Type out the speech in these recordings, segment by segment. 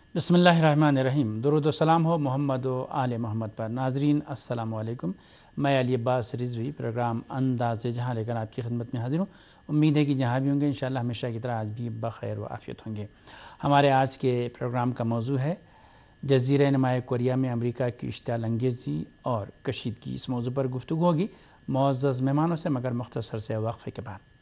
بسم اللہ الرحمن الرحیم۔ درود و سلام ہو محمد و آل محمد پر۔ ناظرین السلام علیکم، میں علی عباس رضوی پروگرام انداز جہاں لے کر آپ کی خدمت میں حاضر ہوں۔ امید ہے کہ جہاں بھی ہوں گے انشاءاللہ ہمیشہ کی طرح آج بھی بخیر و عافیت ہوں گے۔ ہمارے آج کے پروگرام کا موضوع ہے جزیرہ نما کوریا میں امریکہ کی اشتعال انگیزی اور کشیدگی۔ اس موضوع پر گفتگو ہوگی معزز مہمانوں سے، مگر مختصر سے وقفے کے بعد۔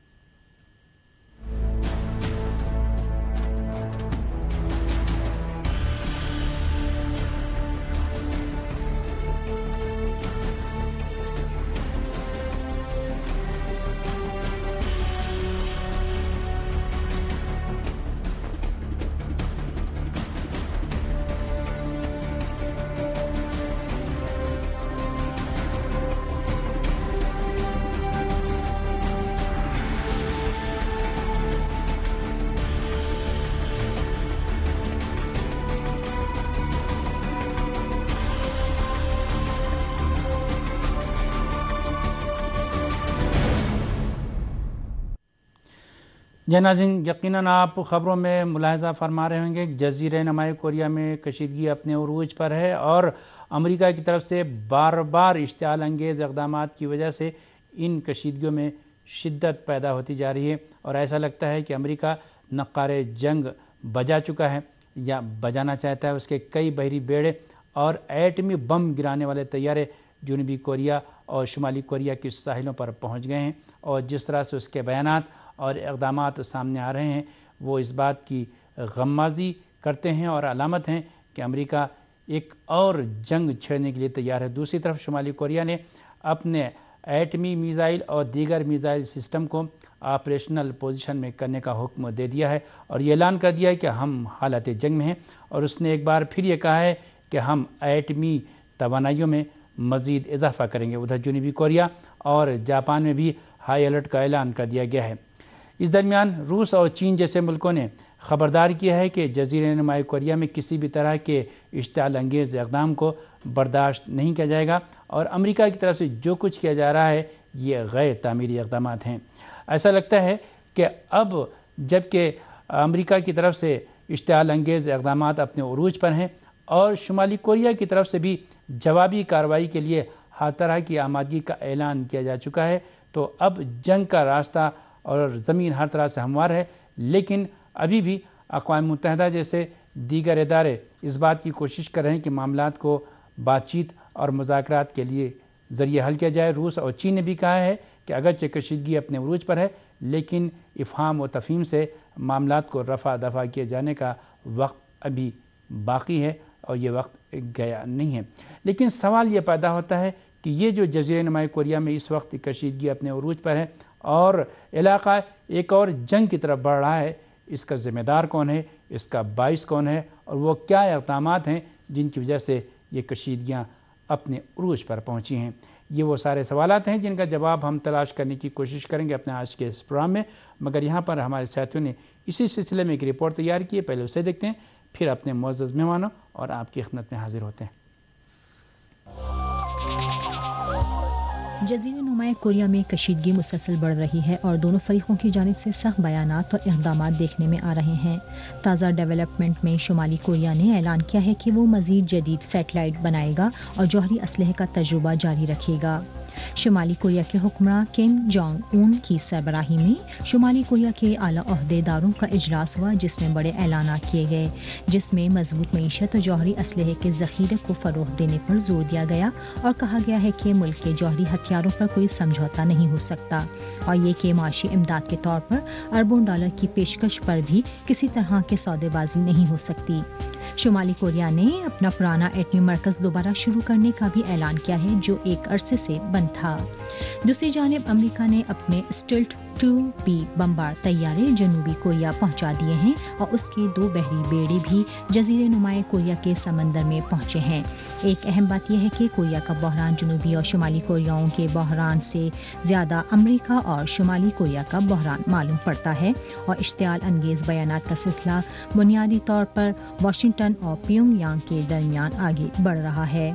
جی ناظرین، یقیناً آپ خبروں میں ملاحظہ فرما رہے ہوں گے کہ جزیرہ نما کوریا میں کشیدگی اپنے عروج پر ہے اور امریکہ کی طرف سے بار بار اشتعال انگیز اقدامات کی وجہ سے ان کشیدگیوں میں شدت پیدا ہوتی جا رہی ہے، اور ایسا لگتا ہے کہ امریکہ نقار جنگ بجا چکا ہے یا بجانا چاہتا ہے۔ اس کے کئی بحری بیڑے اور ایٹمی بم گرانے والے طیارے جنوبی کوریا اور شمالی کوریا کی ساحلوں پر پہنچ گئے ہیں، اور جس طرح سے اس کے بیانات اور اقدامات سامنے آ رہے ہیں وہ اس بات کی غمازی کرتے ہیں اور علامت ہیں کہ امریکہ ایک اور جنگ چھیڑنے کے لیے تیار ہے۔ دوسری طرف شمالی کوریا نے اپنے ایٹمی میزائل اور دیگر میزائل سسٹم کو آپریشنل پوزیشن میں کرنے کا حکم دے دیا ہے اور یہ اعلان کر دیا ہے کہ ہم حالت جنگ میں ہیں، اور اس نے ایک بار پھر یہ کہا ہے کہ ہم ایٹمی توانائیوں میں مزید اضافہ کریں گے۔ ادھر جنوبی کوریا اور جاپان میں بھی ہائی الرٹ کا اعلان کر دیا گیا ہے۔ اس درمیان روس اور چین جیسے ملکوں نے خبردار کیا ہے کہ جزیرہ نما کوریا میں کسی بھی طرح کے اشتعال انگیز اقدام کو برداشت نہیں کیا جائے گا، اور امریکہ کی طرف سے جو کچھ کیا جا رہا ہے یہ غیر تعمیری اقدامات ہیں۔ ایسا لگتا ہے کہ اب جب کہ امریکہ کی طرف سے اشتعال انگیز اقدامات اپنے عروج پر ہیں اور شمالی کوریا کی طرف سے بھی جوابی کارروائی کے لیے ہر طرح کی آمادگی کا اعلان کیا جا چکا ہے، تو اب جنگ کا راستہ اور زمین ہر طرح سے ہموار ہے، لیکن ابھی بھی اقوام متحدہ جیسے دیگر ادارے اس بات کی کوشش کر رہے ہیں کہ معاملات کو بات چیت اور مذاکرات کے لیے ذریعے حل کیا جائے۔ روس اور چین نے بھی کہا ہے کہ اگرچہ کشیدگی اپنے عروج پر ہے لیکن افہام و تفہیم سے معاملات کو رفع دفع کیے جانے کا وقت ابھی باقی ہے اور یہ وقت گیا نہیں ہے۔ لیکن سوال یہ پیدا ہوتا ہے کہ یہ جو جزیرہ نما کوریا میں اس وقت کشیدگی اپنے عروج پر ہے اور علاقہ ایک اور جنگ کی طرف بڑھ رہا ہے، اس کا ذمہ دار کون ہے، اس کا باعث کون ہے، اور وہ کیا اقدامات ہیں جن کی وجہ سے یہ کشیدگیاں اپنے عروج پر پہنچی ہیں۔ یہ وہ سارے سوالات ہیں جن کا جواب ہم تلاش کرنے کی کوشش کریں گے اپنے آج کے اس پروگرام میں، مگر یہاں پر ہمارے ساتھیوں نے اسی سلسلے میں ایک رپورٹ تیار کی ہے، پہلے اسے دیکھتے ہیں پھر اپنے معزز مہمانوں اور آپ کی خدمت میں حاضر ہوتے ہیں۔ جزیرہ نما کوریا میں کشیدگی مسلسل بڑھ رہی ہے اور دونوں فریقوں کی جانب سے سخت بیانات اور اقدامات دیکھنے میں آ رہے ہیں۔ تازہ ڈیولپمنٹ میں شمالی کوریا نے اعلان کیا ہے کہ وہ مزید جدید سیٹلائٹ بنائے گا اور جوہری اسلحے کا تجربہ جاری رکھے گا۔ شمالی کوریا کے حکمراں کم جونگ اون کی سربراہی میں شمالی کوریا کے اعلیٰ عہدیداروں کا اجلاس ہوا، جس میں بڑے اعلانات کیے گئے، جس میں مضبوط معیشت اور جوہری اسلحے کے ذخیرے کو فروغ دینے پر زور دیا گیا اور کہا گیا ہے کہ ملک کے جوہری ہتھیاروں پر کوئی سمجھوتا نہیں ہو سکتا، اور یہ کہ معاشی امداد کے طور پر اربوں ڈالر کی پیشکش پر بھی کسی طرح کے سودے بازی نہیں ہو سکتی۔ شمالی کوریا نے اپنا پرانا ایٹمی مرکز دوبارہ شروع کرنے کا بھی اعلان کیا ہے جو ایک عرصے سے بند تھا۔ دوسری جانب امریکہ نے اپنے اسٹیلتھ 2B بمبار طیارے جنوبی کوریا پہنچا دیے ہیں اور اس کے 2 بحری بیڑے بھی جزیرہ نما کوریا کے سمندر میں پہنچے ہیں۔ ایک اہم بات یہ ہے کہ کوریا کا بحران جنوبی اور شمالی کوریاؤں کے بحران سے زیادہ امریکہ اور شمالی کوریا کا بحران معلوم پڑتا ہے، اور اشتعال انگیز بیانات کا سلسلہ بنیادی طور پر واشنگٹن اور پیونگ یانگ کے درمیان آگے بڑھ رہا ہے۔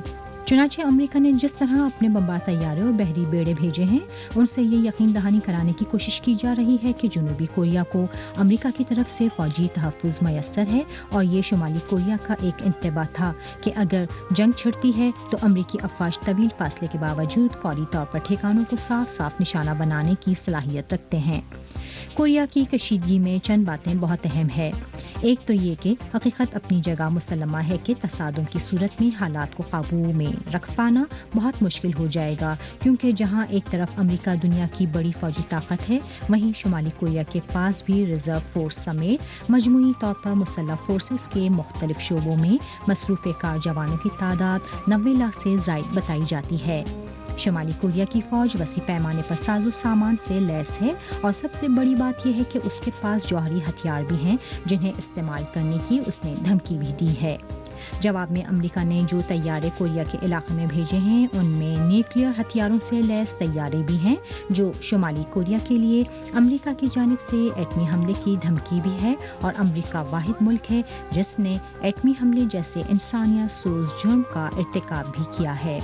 चुनाचे अमेरिका ने जिस तरह अपने बमबार तैयारे और बहरी बेड़े भेजे हैं, उनसे ये यकीन दहानी कराने की कोशिश की जा रही है कि जनूबी कोरिया को अमेरिका की तरफ से फौजी तहफ़्फ़ुज़ मयस्सर है और ये शुमाली कोरिया का एक इंतबाह था कि अगर जंग छिड़ती है तो अमेरिकी अफ़वाज तवील फासले के बावजूद फौरी तौर पर ठिकानों को साफ साफ निशाना बनाने की सलाहियत रखते हैं। कोरिया की कशीदगी में चंद बातें बहुत अहम है। एक तो ये कि हकीकत अपनी जगह मुसल्लमा है कि तसादुम की सूरत में हालात को काबू में रख पाना बहुत मुश्किल हो जाएगा, क्योंकि जहां एक तरफ अमेरिका दुनिया की बड़ी फौजी ताकत है, वहीं शुमाली कोरिया के पास भी रिजर्व फोर्स समेत मजमूई तौर पर मुसल्लह फोर्सेस के मुख्तलिफ शोबों में मसरूफ़ कार जवानों की तादाद 90 लाख से ज़ायद बताई जाती है। शुमाली कोरिया की फौज वसी पैमाने पर साजो सामान से लैस है और सबसे बड़ी बात यह है कि उसके पास जौहरी हथियार भी हैं जिन्हें इस्तेमाल करने की उसने धमकी भी दी है। जवाब में अमेरिका ने जो तैयारे कोरिया के इलाके में भेजे हैं, उनमें न्यूक्लियर हथियारों से लैस तैयारे भी हैं, जो शुमाली कोरिया के लिए अमेरिका की जानिब से एटमी हमले की धमकी भी है और अमेरिका वाहिद मुल्क है जिसने एटमी हमले जैसे इंसानियत सोज जुर्म का इर्तिकाब भी किया है।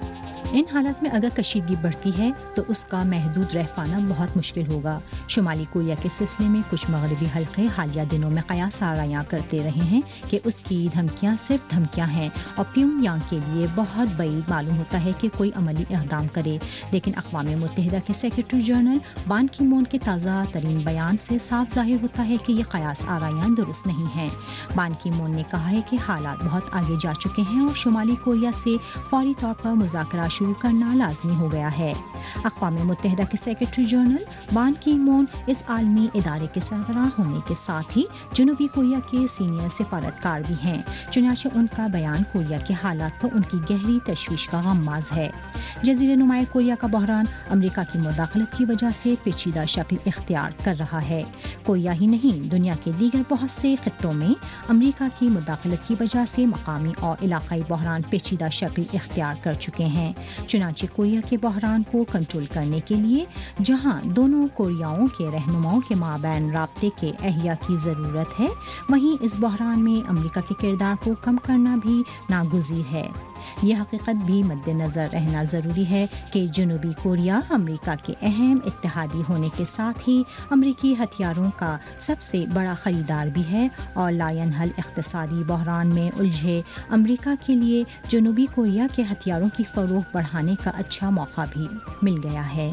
इन हालात में अगर कशीदगी बढ़ती है तो उसका महदूद रह पाना बहुत मुश्किल होगा। शुमाली कोरिया के सिलसिले में कुछ मगरबी हल्के हालिया दिनों में कयास आरायां करते रहे हैं कि उसकी धमकियां सिर्फ धमकियां हैं और प्योंगयांग के लिए बहुत बड़ी मालूम होता है कि कोई अमली इक़दाम करे, लेकिन अक़वाम मुत्तहिदा के सेक्रेटरी जनरल बान की मून के ताज़ा तरीन बयान से साफ जाहिर होता है कि ये कयास आरायां दुरुस्त नहीं हैं। बान की मून ने कहा है कि हालात बहुत आगे जा चुके हैं और शुमाली कोरिया से फौरी तौर पर मुज़ाकरा शुरू करना लाजमी हो गया है। अक़वाम मुत्तहिदा के सेक्रेटरी जनरल बान की मून इस आलमी इदारे के सरबराह होने के साथ ही जनूबी कोरिया के सीनियर सिफारतकार भी हैं। चुनांचे उनका बयान कोरिया के हालात पर उनकी गहरी तशवीश का गम्माज़ है। जज़ीरे नुमाए कोरिया का बहरान अमेरिका की मुदाखलत की वजह से पेचीदा शक्ल इख्तियार कर रहा है। कोरिया ही नहीं, दुनिया के दीगर बहुत से खित्तों में अमेरिका की मुदाखलत की वजह से मकामी और इलाकाई बहरान पेचीदा शक्ल इख्तियार कर चुके हैं। चुनांचे कोरिया के बहरान को कंट्रोल करने के लिए जहां दोनों कोरियाओं के रहनुमाओं के माबैन राब्ते के अहिया की ज़रूरत है, वहीं इस बहरान में अमेरिका के किरदार को कम करना भी नागुज़ीर है। यह हकीकत भी मद्देनज़र रहना ज़रूरी है कि जनूबी कोरिया अमेरिका के अहम इत्तेहादी होने के साथ ही अमेरिकी हथियारों का सबसे बड़ा खरीदार भी है और लायनहल इख्तिसादी बहरान में उलझे अमेरिका के लिए जनूबी कोरिया के हथियारों की फ़रोख्त बढ़ाने का अच्छा मौका भी मिल गया है।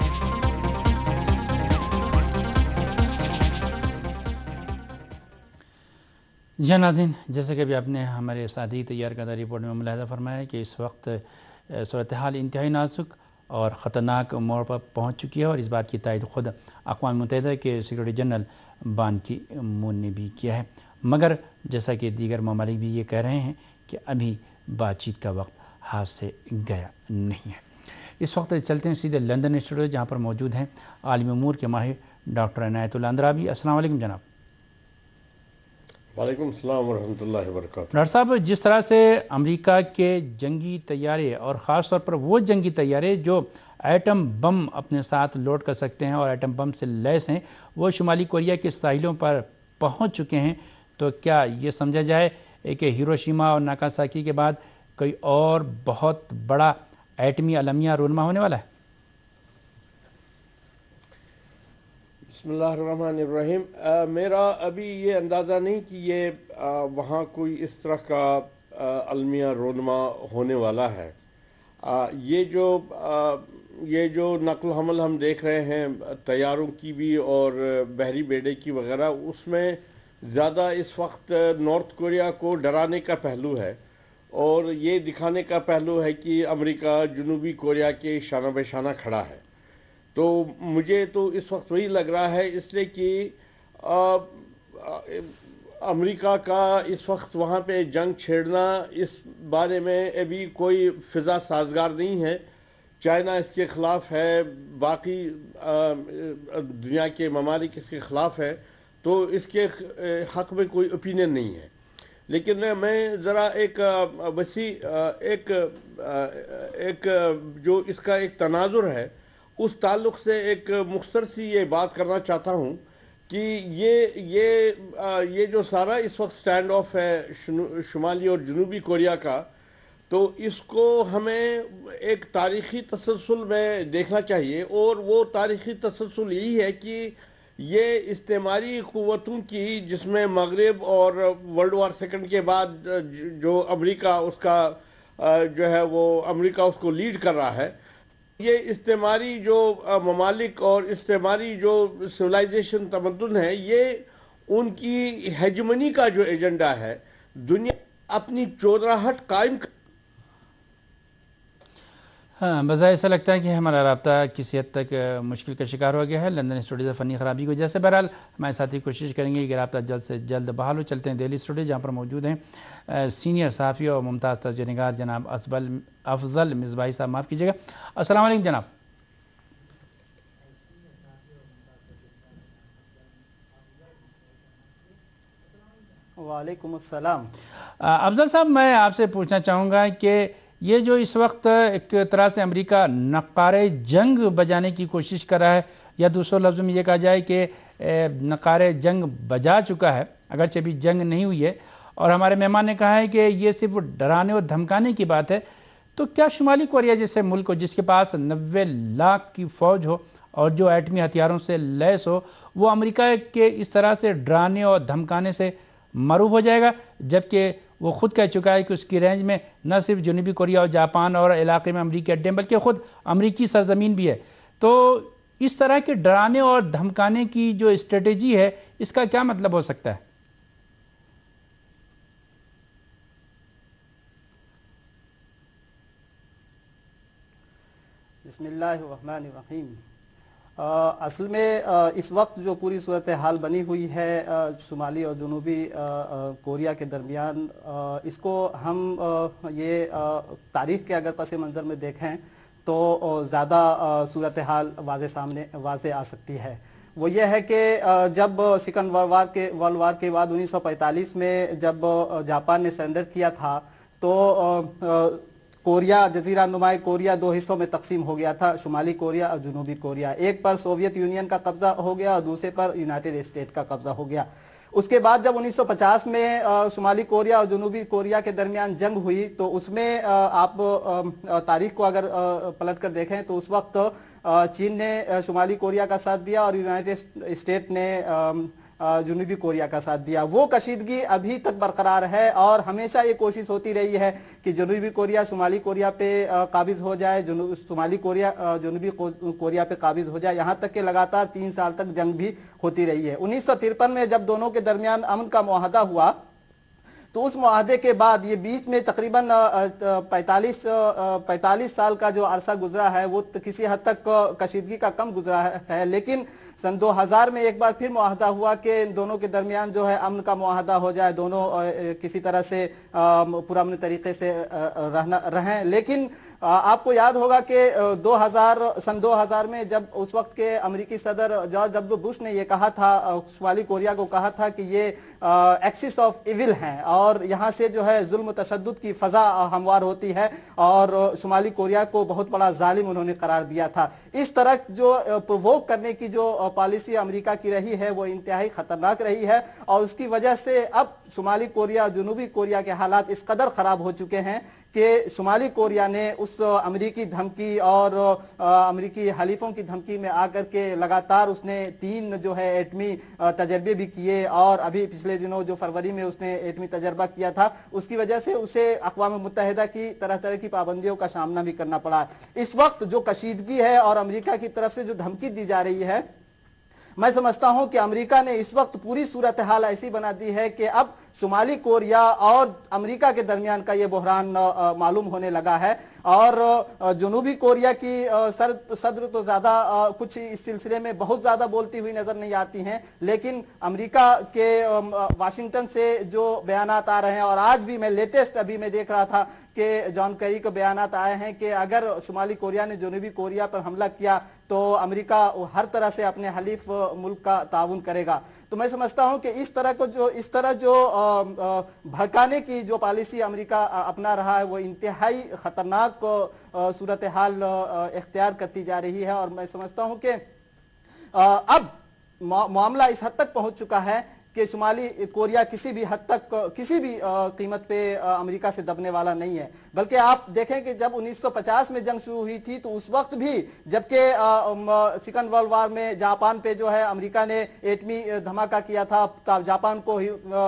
जी नाज़रीन, जैसे कि अभी आपने हमारे साथी तैयार करदा रिपोर्ट में मुलाहिज़ा फरमाया कि इस वक्त सूरत हाल इंतहाई नाजुक और ख़तरनाक मोड़ पर पहुँच चुकी है और इस बात की तायद खुद अक़वाम मुत्तहिदा के सेक्रेटरी जनरल बान की मून ने भी किया है। मगर जैसा कि दीगर ममालिक भी ये कह रहे हैं कि अभी बातचीत का वक्त हाथ से गया नहीं है। इस वक्त चलते हैं सीधे लंदन स्टूडियो, जहाँ पर मौजूद हैं आलिम उमूर के माहिर डॉक्टर इनायतुल्लाह अंद्राबी। अस्सलाम वालेकुम जनाब। वालेकुम सलाम व रहमतुल्लाहि व बरकातहू। डॉक्टर साहब, जिस तरह से अमेरिका के जंगी तैयारे और ख़ास तौर पर वो जंगी तैयारे जो एटम बम अपने साथ लोड कर सकते हैं और एटम बम से लैस हैं, वो शुमाली कोरिया के साहिलों पर पहुंच चुके हैं, तो क्या ये समझा जाए कि हिरोशिमा और नागासाकी के बाद कोई और बहुत बड़ा एटमी अलमिया रूनमा होने वाला है? बिस्मिल्लाहिर्रहमानिर्रहीम। मेरा अभी ये अंदाज़ा नहीं कि ये वहाँ कोई इस तरह का अलमिया रोनमा होने वाला है। ये जो नकल हमल हम देख रहे हैं तैयारों की भी और बहरी बेड़े की वगैरह, उसमें ज़्यादा इस वक्त नॉर्थ कोरिया को डराने का पहलू है और ये दिखाने का पहलू है कि अमेरिका जनूबी कोरिया के शाना बेशाना खड़ा है। तो मुझे तो इस वक्त वही लग रहा है, इसलिए कि अमेरिका का इस वक्त वहाँ पे जंग छेड़ना, इस बारे में अभी कोई फ़िज़ा साजगार नहीं है। चाइना इसके ख़िलाफ़ है, बाकी दुनिया के ममालिक इसके ख़िलाफ़ है, तो इसके हक़ में कोई ओपिनियन नहीं है। लेकिन मैं ज़रा एक वसी एक जो इसका एक तनाजुर है, उस ताल्लुक़ से एक मुख्तसर सी ये बात करना चाहता हूँ कि ये जो सारा इस वक्त स्टैंड ऑफ है शुमाली और जनूबी कोरिया का, تو اس کو ہمیں ایک تاریخی تسلسل میں دیکھنا چاہیے، اور وہ تاریخی تسلسل یہی ہے کہ یہ استعماری قوتوں کی، جس میں مغرب اور ورلڈ وار سیکنڈ کے بعد جو امریکہ اس کا جو ہے وہ امریکہ اس کو لیڈ کر رہا ہے، یہ استعماری جو ممالک اور استعماری جو سویلائزیشن تمدن ہے، یہ ان کی ہیجمنی کا جو ایجنڈا ہے، دنیا اپنی چودراہٹ قائم ہاں، بظاہر ایسا لگتا ہے کہ ہمارا رابطہ کسی حد تک مشکل کا شکار ہو گیا ہے لندن اسٹوڈیو سے فنی خرابی کی وجہ سے۔ بہرحال ہمارے ساتھی کوشش کریں گے کہ رابطہ جلد سے جلد بحال ہو۔ چلتے ہیں دہلی اسٹوڈیو، جہاں پر موجود ہیں سینئر صحافی اور ممتاز ترجمہ نگار جناب افضل مصباحی صاحب۔ معاف کیجیے گا، السلام علیکم جناب۔ وعلیکم السلام۔ افضل صاحب، میں آپ سے پوچھنا چاہوں گا کہ یہ جو اس وقت ایک طرح سے امریکہ نقارِ جنگ بجانے کی کوشش کر رہا ہے، یا دوسرے لفظوں میں یہ کہا جائے کہ نقارِ جنگ بجا چکا ہے، اگرچہ ابھی جنگ نہیں ہوئی ہے، اور ہمارے مہمان نے کہا ہے کہ یہ صرف ڈرانے اور دھمکانے کی بات ہے، تو کیا شمالی کوریا جیسے ملک ہو، جس کے پاس 90 لاکھ کی فوج ہو اور جو ایٹمی ہتھیاروں سے لیس ہو، وہ امریکہ کے اس طرح سے ڈرانے اور دھمکانے سے معروف ہو جائے گا، جبکہ وہ خود کہہ چکا ہے کہ اس کی رینج میں نہ صرف جنوبی کوریا اور جاپان اور علاقے میں امریکی اڈے، بلکہ خود امریکی سرزمین بھی ہے۔ تو اس طرح کے ڈرانے اور دھمکانے کی جو اسٹریٹجی ہے، اس کا کیا مطلب ہو سکتا ہے؟ بسم اللہ الرحمن الرحیم۔ اصل میں اس وقت جو پوری صورتحال بنی ہوئی ہے شمالی اور جنوبی کوریا کے درمیان، اس کو ہم یہ تاریخ کے اگر پس منظر میں دیکھیں تو زیادہ صورتحال واضح آ سکتی ہے۔ وہ یہ ہے کہ جب سیکنڈ ورلڈ وار کے بعد 1945 میں جب جاپان نے سرنڈر کیا تھا، تو کوریا، جزیرہ نما کوریا دو حصوں میں تقسیم ہو گیا تھا، شمالی کوریا اور جنوبی کوریا۔ ایک پر سوویت یونین کا قبضہ ہو گیا اور دوسرے پر یونائٹڈ اسٹیٹ کا قبضہ ہو گیا۔ اس کے بعد جب 1950 میں شمالی کوریا اور جنوبی کوریا کے درمیان جنگ ہوئی، تو اس میں آپ تاریخ کو اگر پلٹ کر دیکھیں تو اس وقت چین نے شمالی کوریا کا ساتھ دیا اور یونائٹڈ اسٹیٹ نے جنوبی کوریا کا ساتھ دیا۔ وہ کشیدگی ابھی تک برقرار ہے، اور ہمیشہ یہ کوشش ہوتی رہی ہے کہ جنوبی کوریا شمالی کوریا پہ قابض ہو جائے، شمالی کوریا جنوبی کوریا پہ قابض ہو جائے، یہاں تک کہ لگاتار 3 سال تک جنگ بھی ہوتی رہی ہے۔ 1953 میں جب دونوں کے درمیان امن کا معاہدہ ہوا، تو اس معاہدے کے بعد یہ بیچ میں تقریباً 45 سال کا جو عرصہ گزرا ہے، وہ کسی حد تک کشیدگی کا کم گزرا ہے، لیکن سن 2000 میں ایک بار پھر معاہدہ ہوا کہ دونوں کے درمیان جو ہے امن کا معاہدہ ہو جائے، دونوں کسی طرح سے پرامن طریقے سے رہیں۔ لیکن آپ کو یاد ہوگا کہ سن 2000 میں جب اس وقت کے امریکی صدر جارج ڈبلیو بش نے یہ کہا تھا، شمالی کوریا کو کہا تھا کہ یہ ایکسس آف ایول ہیں، اور یہاں سے جو ہے ظلم و تشدد کی فضا ہموار ہوتی ہے، اور شمالی کوریا کو بہت بڑا ظالم انہوں نے قرار دیا تھا۔ اس طرح جو پرووک کرنے کی جو پالیسی امریکہ کی رہی ہے، وہ انتہائی خطرناک رہی ہے، اور اس کی وجہ سے اب شمالی کوریا اور جنوبی کوریا کے حالات اس قدر خراب ہو چکے ہیں کہ شمالی کوریا نے اس امریکی دھمکی اور امریکی حلیفوں کی دھمکی میں آ کر کے لگاتار اس نے 3 جو ہے ایٹمی تجربے بھی کیے، اور ابھی پچھلے دنوں جو فروری میں اس نے ایٹمی تجربہ کیا تھا، اس کی وجہ سے اسے اقوام متحدہ کی طرح کی پابندیوں کا سامنا بھی کرنا پڑا۔ اس وقت جو کشیدگی ہے اور امریکہ کی طرف سے جو دھمکی دی جا رہی ہے، میں سمجھتا ہوں کہ امریکہ نے اس وقت پوری صورتحال ایسی بنا دی ہے کہ اب شمالی کوریا اور امریکہ کے درمیان کا یہ بحران معلوم ہونے لگا ہے، اور جنوبی کوریا کی صدر تو زیادہ کچھ اس سلسلے میں بہت زیادہ بولتی ہوئی نظر نہیں آتی ہیں، لیکن امریکہ کے واشنگٹن سے جو بیانات آ رہے ہیں، اور آج بھی میں لیٹسٹ ابھی میں دیکھ رہا تھا کہ جان کیری کے بیانات آئے ہیں کہ اگر شمالی کوریا نے جنوبی کوریا پر حملہ کیا تو امریکہ ہر طرح سے اپنے حلیف ملک کا تعاون کرے گا۔ تو میں سمجھتا ہوں کہ اس طرح جو بھڑکانے کی جو پالیسی امریکہ اپنا رہا ہے، وہ انتہائی خطرناک صورتحال اختیار کرتی جا رہی ہے، اور میں سمجھتا ہوں کہ اب معاملہ اس حد تک پہنچ چکا ہے کہ شمالی کوریا کسی بھی حد تک کسی بھی قیمت پہ امریکہ سے دبنے والا نہیں ہے. بلکہ آپ دیکھیں کہ جب 1950 میں جنگ شروع ہوئی تھی تو اس وقت بھی جبکہ سیکنڈ ورلڈ وار میں جاپان پہ جو ہے امریکہ نے ایٹمی دھماکہ کیا تھا, جاپان کو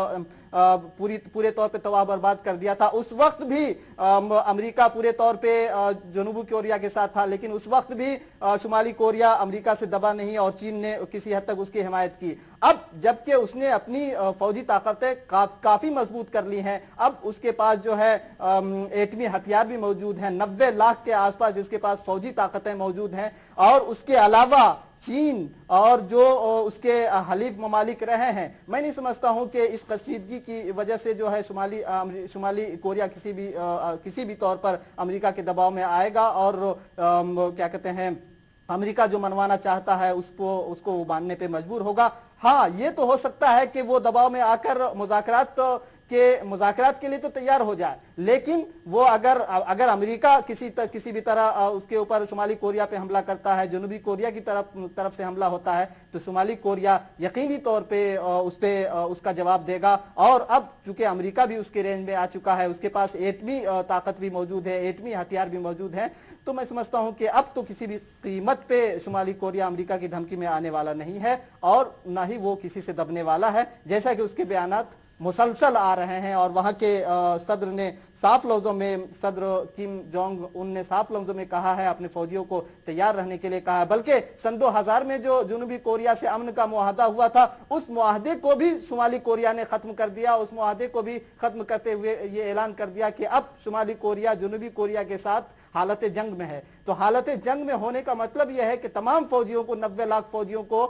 پورے طور پہ تباہ برباد کر دیا تھا, اس وقت بھی امریکہ پورے طور پہ جنوبی کوریا کے ساتھ تھا, لیکن اس وقت بھی شمالی کوریا امریکہ سے دبا نہیں اور چین نے کسی حد تک اس کی حمایت کی. اب جبکہ اس نے اپنی فوجی طاقتیں کافی مضبوط کر لی ہیں, اب اس کے پاس جو ہے ایٹمی ہتھیار بھی موجود ہیں, 90 لاکھ کے آس پاس جس کے پاس فوجی طاقتیں موجود ہیں, اور اس کے علاوہ چین اور جو اس کے حلیف ممالک رہے ہیں. میں نہیں سمجھتا ہوں کہ اس کشیدگی کی وجہ سے جو ہے شمالی کوریا کسی بھی طور پر امریکہ کے دباؤ میں آئے گا اور کیا کہتے ہیں امریکہ جو منوانا چاہتا ہے اس کو وہ ماننے پہ مجبور ہوگا. ہاں, یہ تو ہو سکتا ہے کہ وہ دباؤ میں آ کر مذاکرات کے لیے تو تیار ہو جائے, لیکن وہ اگر امریکہ کسی بھی طرح اس کے اوپر شمالی کوریا پہ حملہ کرتا ہے, جنوبی کوریا کی طرف سے حملہ ہوتا ہے, تو شمالی کوریا یقینی طور پہ اس کا جواب دے گا. اور اب چونکہ امریکہ بھی اس کے رینج میں آ چکا ہے, اس کے پاس ایٹمی طاقت بھی موجود ہے, ایٹمی ہتھیار بھی موجود ہیں, تو میں سمجھتا ہوں کہ اب تو کسی بھی قیمت پہ شمالی کوریا امریکہ کی دھمکی میں آنے والا نہیں ہے, اور نہ ہی وہ کسی سے دبنے والا ہے, جیسا کہ اس کے بیانات مسلسل آ رہے ہیں. اور وہاں کے صدر نے صاف لفظوں میں, صدر کم جونگ ان نے صاف لفظوں میں کہا ہے, اپنے فوجیوں کو تیار رہنے کے لیے کہا ہے. بلکہ سن 2000 میں جو جنوبی کوریا سے امن کا معاہدہ ہوا تھا, اس معاہدے کو بھی شمالی کوریا نے ختم کر دیا. اس معاہدے کو بھی ختم کرتے ہوئے یہ اعلان کر دیا کہ اب شمالی کوریا جنوبی کوریا کے ساتھ حالت جنگ میں ہے. تو حالت جنگ میں ہونے کا مطلب یہ ہے کہ تمام فوجیوں کو, 90 لاکھ فوجیوں کو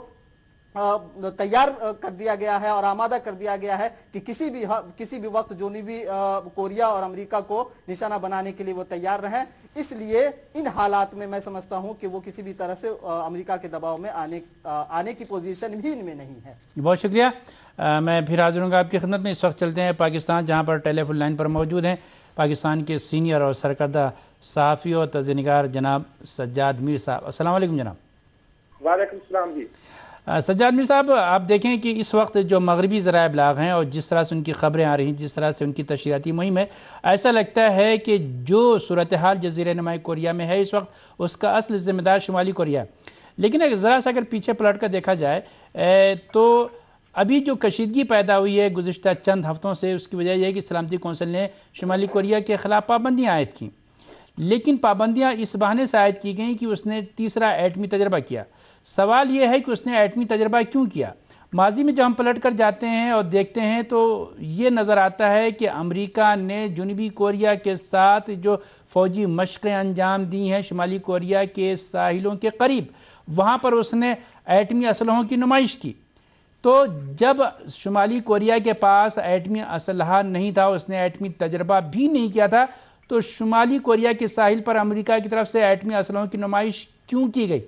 تیار کر دیا گیا ہے اور آمادہ کر دیا گیا ہے کہ کسی بھی وقت جنوبی کوریا اور امریکہ کو نشانہ بنانے کے لیے وہ تیار رہیں. اس لیے ان حالات میں سمجھتا ہوں کہ وہ کسی بھی طرح سے امریکہ کے دباؤ میں آنے کی پوزیشن بھی ان میں نہیں ہے. بہت شکریہ. میں پھر حاضر ہوں گا آپ کی خدمت میں. اس وقت چلتے ہیں پاکستان, جہاں پر ٹیلی فون لائن پر موجود ہیں پاکستان کے سینئر اور سرکردہ صحافی اور تجزیہ نگار جناب سجاد میر صاحب. السلام علیکم جناب. وعلیکم السلام جی. سجاد میر صاحب, آپ دیکھیں کہ اس وقت جو مغربی ذرائع ابلاغ ہیں اور جس طرح سے ان کی خبریں آ رہی ہیں, جس طرح سے ان کی تشہیراتی مہم ہے, ایسا لگتا ہے کہ جو صورتحال جزیرہ نمائی کوریا میں ہے اس وقت, اس کا اصل ذمہ دار شمالی کوریا ہے. لیکن ذرا سا اگر پیچھے پلٹ کر دیکھا جائے تو ابھی جو کشیدگی پیدا ہوئی ہے گزشتہ چند ہفتوں سے, اس کی وجہ یہ ہے کہ سلامتی کونسل نے شمالی کوریا کے خلاف پابندیاں عائد کیں. لیکن پابندیاں اس بہانے سے عائد کی گئیں کہ اس نے تیسرا ایٹمی تجربہ کیا. سوال یہ ہے کہ اس نے ایٹمی تجربہ کیوں کیا؟ ماضی میں جب ہم پلٹ کر جاتے ہیں اور دیکھتے ہیں تو یہ نظر آتا ہے کہ امریکہ نے جنوبی کوریا کے ساتھ جو فوجی مشقیں انجام دی ہیں شمالی کوریا کے ساحلوں کے قریب, وہاں پر اس نے ایٹمی اسلحوں کی نمائش کی. تو جب شمالی کوریا کے پاس ایٹمی اسلحہ نہیں تھا, اس نے ایٹمی تجربہ بھی نہیں کیا تھا, تو شمالی کوریا کے ساحل پر امریکہ کی طرف سے ایٹمی اسلحوں کی نمائش کیوں کی گئی؟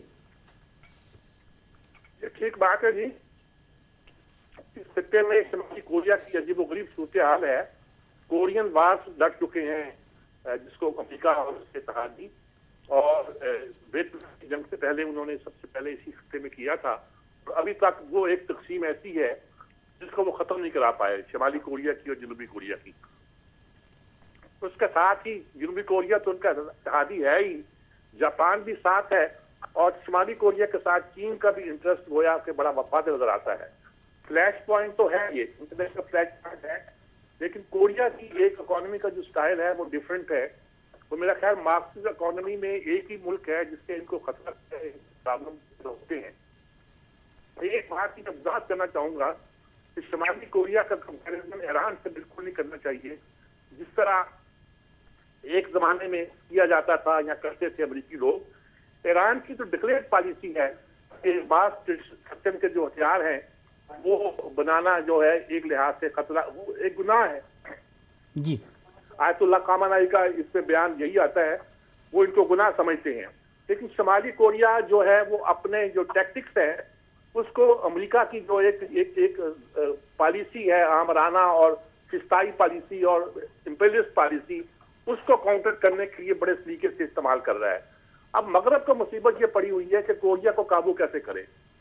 ٹھیک بات ہے جی. اس خطے میں شمالی کوریا کی عجیب و غریب صورتحال ہے. کورین وارز لڑ چکے ہیں, جس کو امریکہ اور اس کے اتحادی, اور ویتنام کی جنگ سے پہلے انہوں نے سب سے پہلے اسی خطے میں کیا تھا. ابھی تک وہ ایک تقسیم ایسی ہے جس کو وہ ختم نہیں کرا پائے, شمالی کوریا کی اور جنوبی کوریا کی. اس کے ساتھ ہی جنوبی کوریا تو ان کا اتحادی ہے ہی, جاپان بھی ساتھ ہے, اور شمالی کوریا کے ساتھ چین کا بھی انٹرسٹ گویا کہ بڑا وفادار نظر آتا ہے. فلیش پوائنٹ تو ہے, یہ انٹرنیشنل فلیش پوائنٹ ہے, لیکن کوریا کی ایک اکانومی کا جو سٹائل ہے وہ ڈیفرنٹ ہے. وہ میرا خیال مارکسسٹ اکانومی میں ایک ہی ملک ہے جس سے ان کو خطرہ پرابلم ہوتے ہیں. ایک بات کی میں وضاحت کرنا چاہوں گا کہ شمالی کوریا کا کمپیریزن ایران سے بالکل نہیں کرنا چاہیے, جس طرح ایک زمانے میں کیا جاتا تھا یا کرتے تھے امریکی لوگ. ایران کی جو ڈکلیئرڈ پالیسی ہے کہ بعض سسٹم کے جو ہتھیار ہیں وہ بنانا جو ہے ایک لحاظ سے خطرہ, وہ ایک گناہ ہے جی. آیت اللہ خامنائی کا اس میں بیان یہی آتا ہے, وہ ان کو گناہ سمجھتے ہیں. لیکن شمالی کوریا جو ہے وہ اپنے جو ٹیکٹکس ہے اس کو امریکہ کی جو ایک پالیسی ہے آمرانہ اور فسطائی پالیسی اور امپیریلسٹ پالیسی, اس کو کاؤنٹر کرنے کے لیے بڑے سلیقے سے استعمال کر رہا ہے. اب مغرب کو مصیبت یہ پڑی ہوئی ہے کہ کوریا کو قابو کیسے کرے.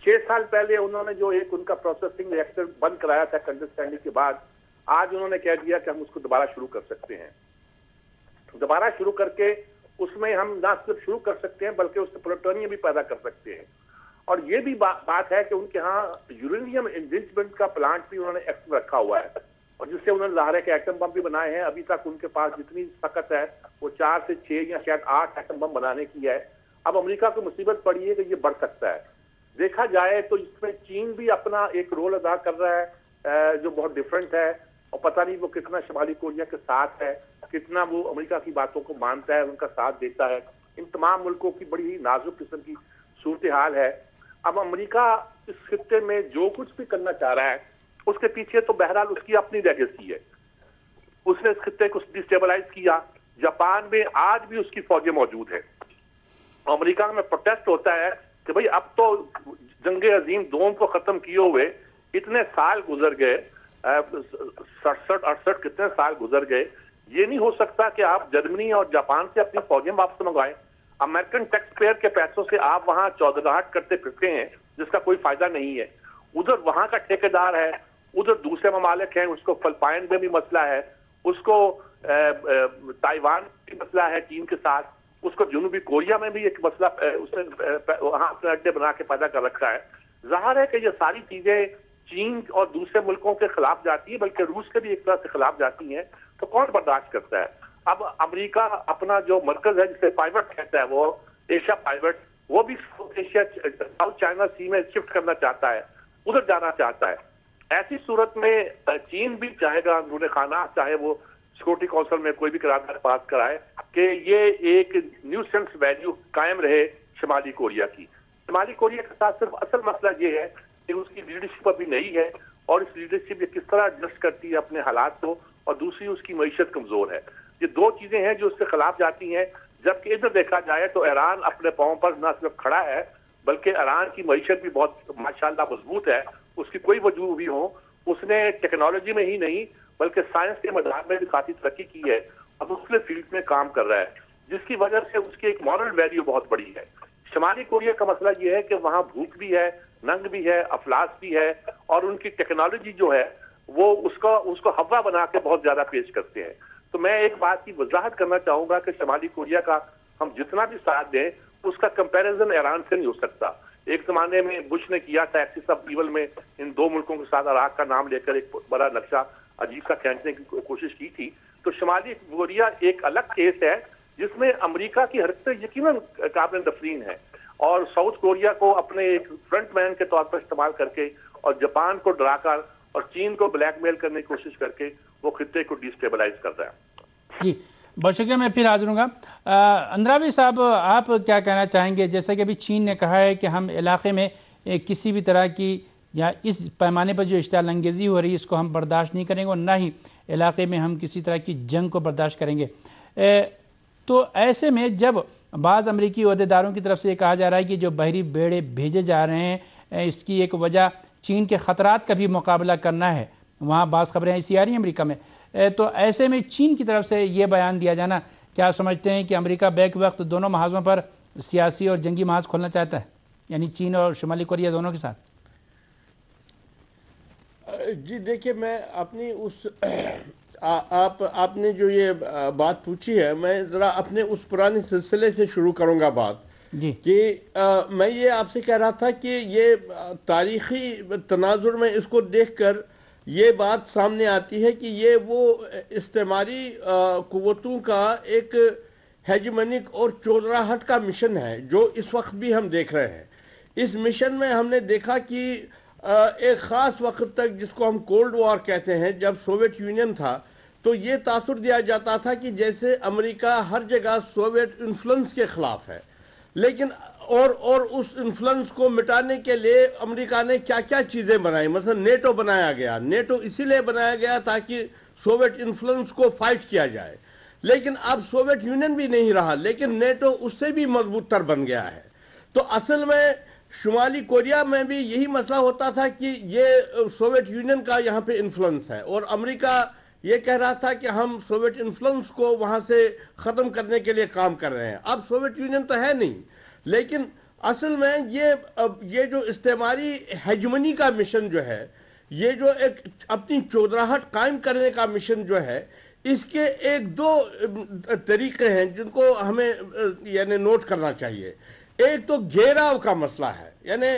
6 سال پہلے انہوں نے جو ایک ان کا پروسیسنگ ریئیکٹر بند کرایا تھا انڈرسٹینڈنگ کے بعد، آج انہوں نے کہہ دیا کہ ہم اس کو دوبارہ شروع کر سکتے ہیں. دوبارہ شروع کر کے اس میں ہم نہ صرف شروع کر سکتے ہیں بلکہ اس سے پلوٹونیم بھی پیدا کر سکتے ہیں. اور یہ بھی بات ہے کہ ان کے ہاں یورینیم انریچمنٹ کا پلانٹ بھی انہوں نے ایکٹو رکھا ہوا ہے، اور جس سے انہوں نے ظاہر ہے کہ ایٹم بم بھی بنائے ہیں. ابھی تک ان کے پاس جتنی طاقت ہے وہ 4 سے 6 یا شاید 8 ایٹم بم بنانے کی ہے. اب امریکہ کو مصیبت پڑی ہے کہ یہ بڑھ سکتا ہے. دیکھا جائے تو اس میں چین بھی اپنا ایک رول ادا کر رہا ہے جو بہت ڈفرینٹ ہے، اور پتہ نہیں وہ کتنا شمالی کوریا کے ساتھ ہے، کتنا وہ امریکہ کی باتوں کو مانتا ہے، ان کا ساتھ دیتا ہے. ان تمام ملکوں کی بڑی ہی نازک قسم کی صورتحال ہے. اب امریکہ اس خطے میں جو کچھ بھی کرنا چاہ رہا ہے اس کے پیچھے تو بہرحال اس کی اپنی لیگیسی ہے. اس نے اس خطے کو ڈسٹیبلائز کیا. جاپان میں آج بھی اس کی فوجیں موجود ہیں. امریکہ میں پروٹیسٹ ہوتا ہے کہ بھئی اب تو جنگ عظیم دوم کو ختم کیے ہوئے اتنے سال گزر گئے، 67-68 کتنے سال گزر گئے. یہ نہیں ہو سکتا کہ آپ جرمنی اور جاپان سے اپنی فوجیں واپس منگوائیں. امریکن ٹیکس پیئر کے پیسوں سے آپ وہاں چودراہٹ کرتے پھرتے ہیں جس کا کوئی فائدہ نہیں ہے. ادھر وہاں کا ٹھیکیدار ہے، ادھر دوسرے ممالک ہیں، اس کو فلپائن میں بھی مسئلہ ہے، اس کو تائیوان بھی مسئلہ ہے چین کے ساتھ، اس کو جنوبی کوریا میں بھی ایک مسئلہ اس نے وہاں اپنے اڈے بنا کے پیدا کر رکھا ہے. ظاہر ہے کہ یہ ساری چیزیں چین اور دوسرے ملکوں کے خلاف جاتی ہیں، بلکہ روس کے بھی ایک طرح سے خلاف جاتی ہیں. تو کون برداشت کرتا ہے؟ اب امریکہ اپنا جو مرکز ہے جسے پائیوٹ کہتا ہے، وہ ایشیا پائیوٹ، وہ بھی ساؤتھ چائنا سی میں شفٹ کرنا چاہتا ہے، ادھر جانا چاہتا ہے. ایسی صورت میں چین بھی چاہے گا اندرون خانہ، چاہے وہ سیکورٹی کونسل میں کوئی بھی قرارداد پاس کرائے، کہ یہ ایک نیوسنس ویلیو قائم رہے شمالی کوریا کی. شمالی کوریا کے ساتھ صرف اصل مسئلہ یہ ہے کہ اس کی لیڈرشپ ابھی نہیں ہے، اور اس لیڈرشپ یہ کس طرح ایڈجسٹ کرتی ہے اپنے حالات کو، اور دوسری اس کی معیشت کمزور ہے. یہ دو چیزیں ہیں جو اس کے خلاف جاتی ہیں. جبکہ ادھر دیکھا جائے تو ایران اپنے پاؤں پر نہ صرف کھڑا ہے بلکہ ایران کی معیشت بھی بہت ماشاءاللہ مضبوط ہے. اس کی کوئی وجوہ بھی ہو، اس نے ٹیکنالوجی میں ہی نہیں بلکہ سائنس کے میدان میں بھی کافی ترقی کی ہے، اب مختلف فیلڈ میں کام کر رہا ہے، جس کی وجہ سے اس کی ایک مورل ویلیو بہت بڑی ہے. شمالی کوریا کا مسئلہ یہ ہے کہ وہاں بھوک بھی ہے، ننگ بھی ہے، افلاس بھی ہے، اور ان کی ٹیکنالوجی جو ہے وہ اس کو ہوا بنا کے بہت زیادہ پیش کرتے ہیں. تو میں ایک بات کی وضاحت کرنا چاہوں گا کہ شمالی کوریا کا ہم جتنا بھی ساتھ دیں اس کا کمپیریزن ایران سے نہیں ہو سکتا. ایک زمانے میں بش نے کیا تھا ایکسس آف ایول میں ان دو ملکوں کے ساتھ عراق کا نام لے کر ایک بڑا نقشہ عجیب سا کھینچنے کی کوشش کی تھی. تو شمالی کوریا ایک الگ کیس ہے جس میں امریکہ کی حرکتیں یقیناً قابل تفرین ہے، اور ساؤتھ کوریا کو اپنے ایک فرنٹ مین کے طور پر استعمال کر کے اور جاپان کو ڈرا کر اور چین کو بلیک میل کرنے کی کوشش کر کے وہ خطے کو ڈیسٹیبلائز کر رہا ہے. جی بہت شکریہ. میں پھر حاضر ہوں گا. اندرابی صاحب، آپ کیا کہنا چاہیں گے؟ جیسا کہ ابھی چین نے کہا ہے کہ ہم علاقے میں کسی بھی طرح کی یا اس پیمانے پر جو اشتعال انگیزی ہو رہی ہے اس کو ہم برداشت نہیں کریں گے، اور نہ ہی علاقے میں ہم کسی طرح کی جنگ کو برداشت کریں گے. تو ایسے میں جب بعض امریکی عہدیداروں کی طرف سے یہ کہا جا رہا ہے کہ جو بحری بیڑے بھیجے جا رہے ہیں اس کی ایک وجہ چین کے خطرات کا بھی مقابلہ کرنا ہے، وہاں بعض خبریں ایسی آ رہی ہیں امریکہ میں، تو ایسے میں چین کی طرف سے یہ بیان دیا جانا، کیا آپ سمجھتے ہیں کہ امریکہ بیک وقت دونوں محاذوں پر سیاسی اور جنگی محاذ کھولنا چاہتا ہے، یعنی چین اور شمالی کوریا دونوں کے ساتھ؟ جی دیکھیے، میں اپنی اس آپ نے جو یہ بات پوچھی ہے، میں ذرا اپنے اس پرانے سلسلے سے شروع کروں گا بات جی کہ میں یہ آپ سے کہہ رہا تھا کہ یہ تاریخی تناظر میں اس کو دیکھ کر یہ بات سامنے آتی ہے کہ یہ وہ استعماری قوتوں کا ایک ہیجمنک اور چودراہٹ کا مشن ہے جو اس وقت بھی ہم دیکھ رہے ہیں. اس مشن میں ہم نے دیکھا کہ ایک خاص وقت تک، جس کو ہم کولڈ وار کہتے ہیں، جب سوویت یونین تھا، تو یہ تاثر دیا جاتا تھا کہ جیسے امریکہ ہر جگہ سوویت انفلوئنس کے خلاف ہے. لیکن اور اس انفلوئنس کو مٹانے کے لیے امریکہ نے کیا کیا چیزیں بنائی. مثلا نیٹو بنایا گیا. نیٹو اسی لیے بنایا گیا تاکہ سوویت انفلوئنس کو فائٹ کیا جائے. لیکن اب سوویت یونین بھی نہیں رہا، لیکن نیٹو اس سے بھی مضبوط تر بن گیا ہے. تو اصل میں شمالی کوریا میں بھی یہی مسئلہ ہوتا تھا کہ یہ سوویت یونین کا یہاں پہ انفلوئنس ہے، اور امریکہ یہ کہہ رہا تھا کہ ہم سوویت انفلوئنس کو وہاں سے ختم کرنے کے لیے کام کر رہے ہیں. اب سوویت یونین تو ہے نہیں، لیکن اصل میں یہ جو استعماری ہیجمنی کا مشن جو ہے، یہ جو ایک اپنی چودراہٹ قائم کرنے کا مشن جو ہے، اس کے ایک دو طریقے ہیں جن کو ہمیں یعنی نوٹ کرنا چاہیے۔ ایک تو گھیراؤ کا مسئلہ ہے، یعنی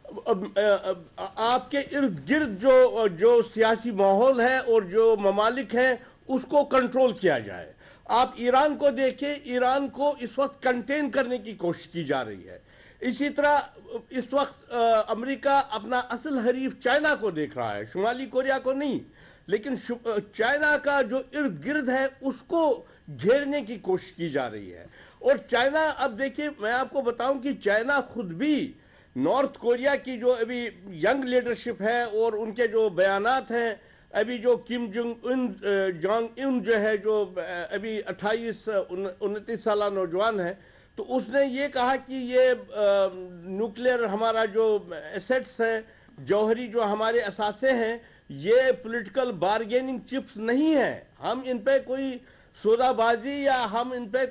آپ کے ارد گرد جو سیاسی ماحول ہے اور جو ممالک ہیں اس کو کنٹرول کیا جائے۔ آپ ایران کو دیکھیں، ایران کو اس وقت کنٹین کرنے کی کوشش کی جا رہی ہے۔ اسی طرح اس وقت امریکہ اپنا اصل حریف چائنا کو دیکھ رہا ہے، شمالی کوریا کو نہیں، لیکن چائنا کا جو ارد گرد ہے اس کو گھیرنے کی کوشش کی جا رہی ہے۔ اور چائنا، اب دیکھیں میں آپ کو بتاؤں کہ چائنا خود بھی نارتھ کوریا کی جو ابھی ینگ لیڈرشپ ہے اور ان کے جو بیانات ہیں، ابھی جو کم جونگ ان جو ہے، جو ابھی 28-29 سالہ نوجوان ہے، تو اس نے یہ کہا کہ یہ نیوکلیئر ہمارا جو ایسٹس ہیں، جوہری جو ہمارے اثاثے ہیں، یہ پولیٹیکل بارگیننگ چپس نہیں ہیں، ہم ان پہ کوئی سودا بازی یا ہم ان پہ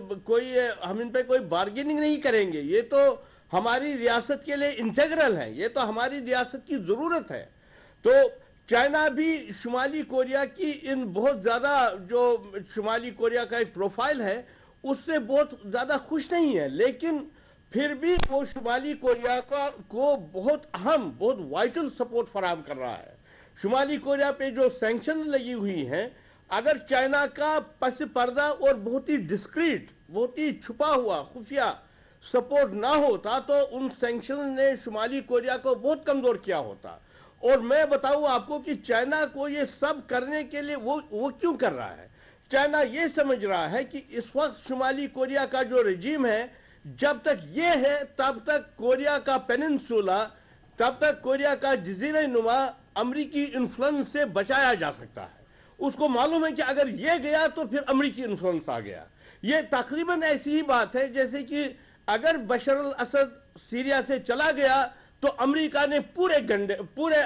کوئی بارگیننگ نہیں کریں گے، یہ تو ہماری ریاست کے لیے انٹیگرل ہے، یہ تو ہماری ریاست کی ضرورت ہے۔ تو چائنا بھی شمالی کوریا کی ان بہت زیادہ جو شمالی کوریا کا ایک پروفائل ہے اس سے بہت زیادہ خوش نہیں ہے، لیکن پھر بھی وہ شمالی کوریا کو بہت اہم، بہت وائٹل سپورٹ فراہم کر رہا ہے۔ شمالی کوریا پہ جو سینکشن لگی ہوئی ہیں، اگر چائنا کا پس پردہ اور بہت ہی ڈسکریٹ، بہت ہی چھپا ہوا خفیہ سپورٹ نہ ہوتا تو ان سینکشن نے شمالی کوریا کو بہت کمزور کیا ہوتا۔ اور میں بتاؤں آپ کو کہ چائنا کو یہ سب کرنے کے لیے وہ کیوں کر رہا ہے؟ چائنا یہ سمجھ رہا ہے کہ اس وقت شمالی کوریا کا جو رجیم ہے، جب تک یہ ہے تب تک کوریا کا پیننسولا، تب تک کوریا کا جزیرہ نما امریکی انفلوئنس سے بچایا جا سکتا ہے۔ اس کو معلوم ہے کہ اگر یہ گیا تو پھر امریکی انفلوئنس آ گیا۔ یہ تقریباً ایسی ہی بات ہے جیسے کہ اگر بشار الاسد سیریا سے چلا گیا تو امریکہ نے پورے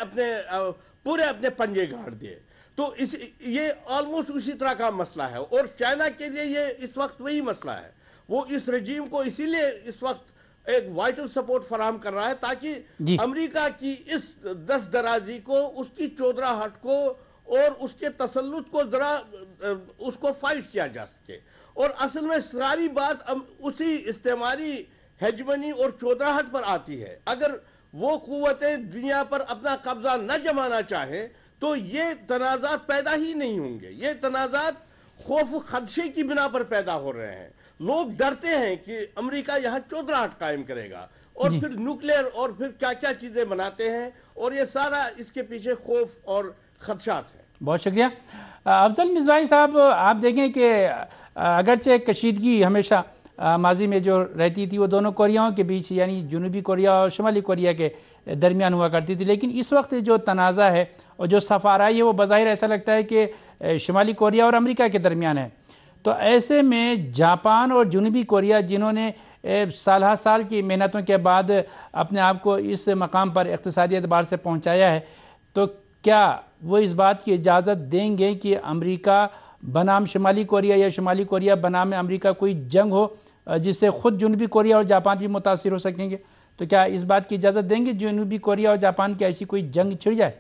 اپنے پنجے گاڑ دیے۔ تو یہ آلموسٹ اسی طرح کا مسئلہ ہے، اور چائنا کے لیے یہ اس وقت وہی مسئلہ ہے۔ وہ اس رجیم کو اسی لیے اس وقت ایک وائٹل سپورٹ فراہم کر رہا ہے تاکہ امریکہ کی اس دست درازی کو، اس کی چودراہٹ کو اور اس کے تسلط کو ذرا اس کو فائٹ کیا جا سکے۔ اور اصل میں ساری بات اسی استعماری ہیجمنی اور چودراہٹ پر آتی ہے۔ اگر وہ قوتیں دنیا پر اپنا قبضہ نہ جمانا چاہیں تو یہ تنازعات پیدا ہی نہیں ہوں گے۔ یہ تنازعات خوف و خدشے کی بنا پر پیدا ہو رہے ہیں۔ لوگ ڈرتے ہیں کہ امریکہ یہاں چودراہٹ قائم کرے گا اور پھر نیوکلیئر اور پھر کیا کیا چیزیں بناتے ہیں، اور یہ سارا اس کے پیچھے خوف اور خدشات ہیں۔ بہت شکریہ افضل مصباحی صاحب۔ آپ دیکھیں کہ اگرچہ کشیدگی ہمیشہ ماضی میں جو رہتی تھی وہ دونوں کوریاؤں کے بیچ، یعنی جنوبی کوریا اور شمالی کوریا کے درمیان ہوا کرتی تھی، لیکن اس وقت جو تنازع ہے اور جو صفارائی ہے وہ بظاہر ایسا لگتا ہے کہ شمالی کوریا اور امریکہ کے درمیان ہے۔ تو ایسے میں جاپان اور جنوبی کوریا جنہوں نے سالہ سال کی محنتوں کے بعد اپنے آپ کو اس مقام پر اقتصادی اعتبار سے پہنچایا ہے، تو کیا وہ اس بات کی اجازت دیں گے کہ امریکہ بنام شمالی کوریا یا شمالی کوریا بنام امریکہ کوئی جنگ ہو جس سے خود جنوبی کوریا اور جاپان بھی متاثر ہو سکیں گے؟ تو کیا اس بات کی اجازت دیں گے جنوبی کوریا اور جاپان کی ایسی کوئی جنگ چھڑ جائے؟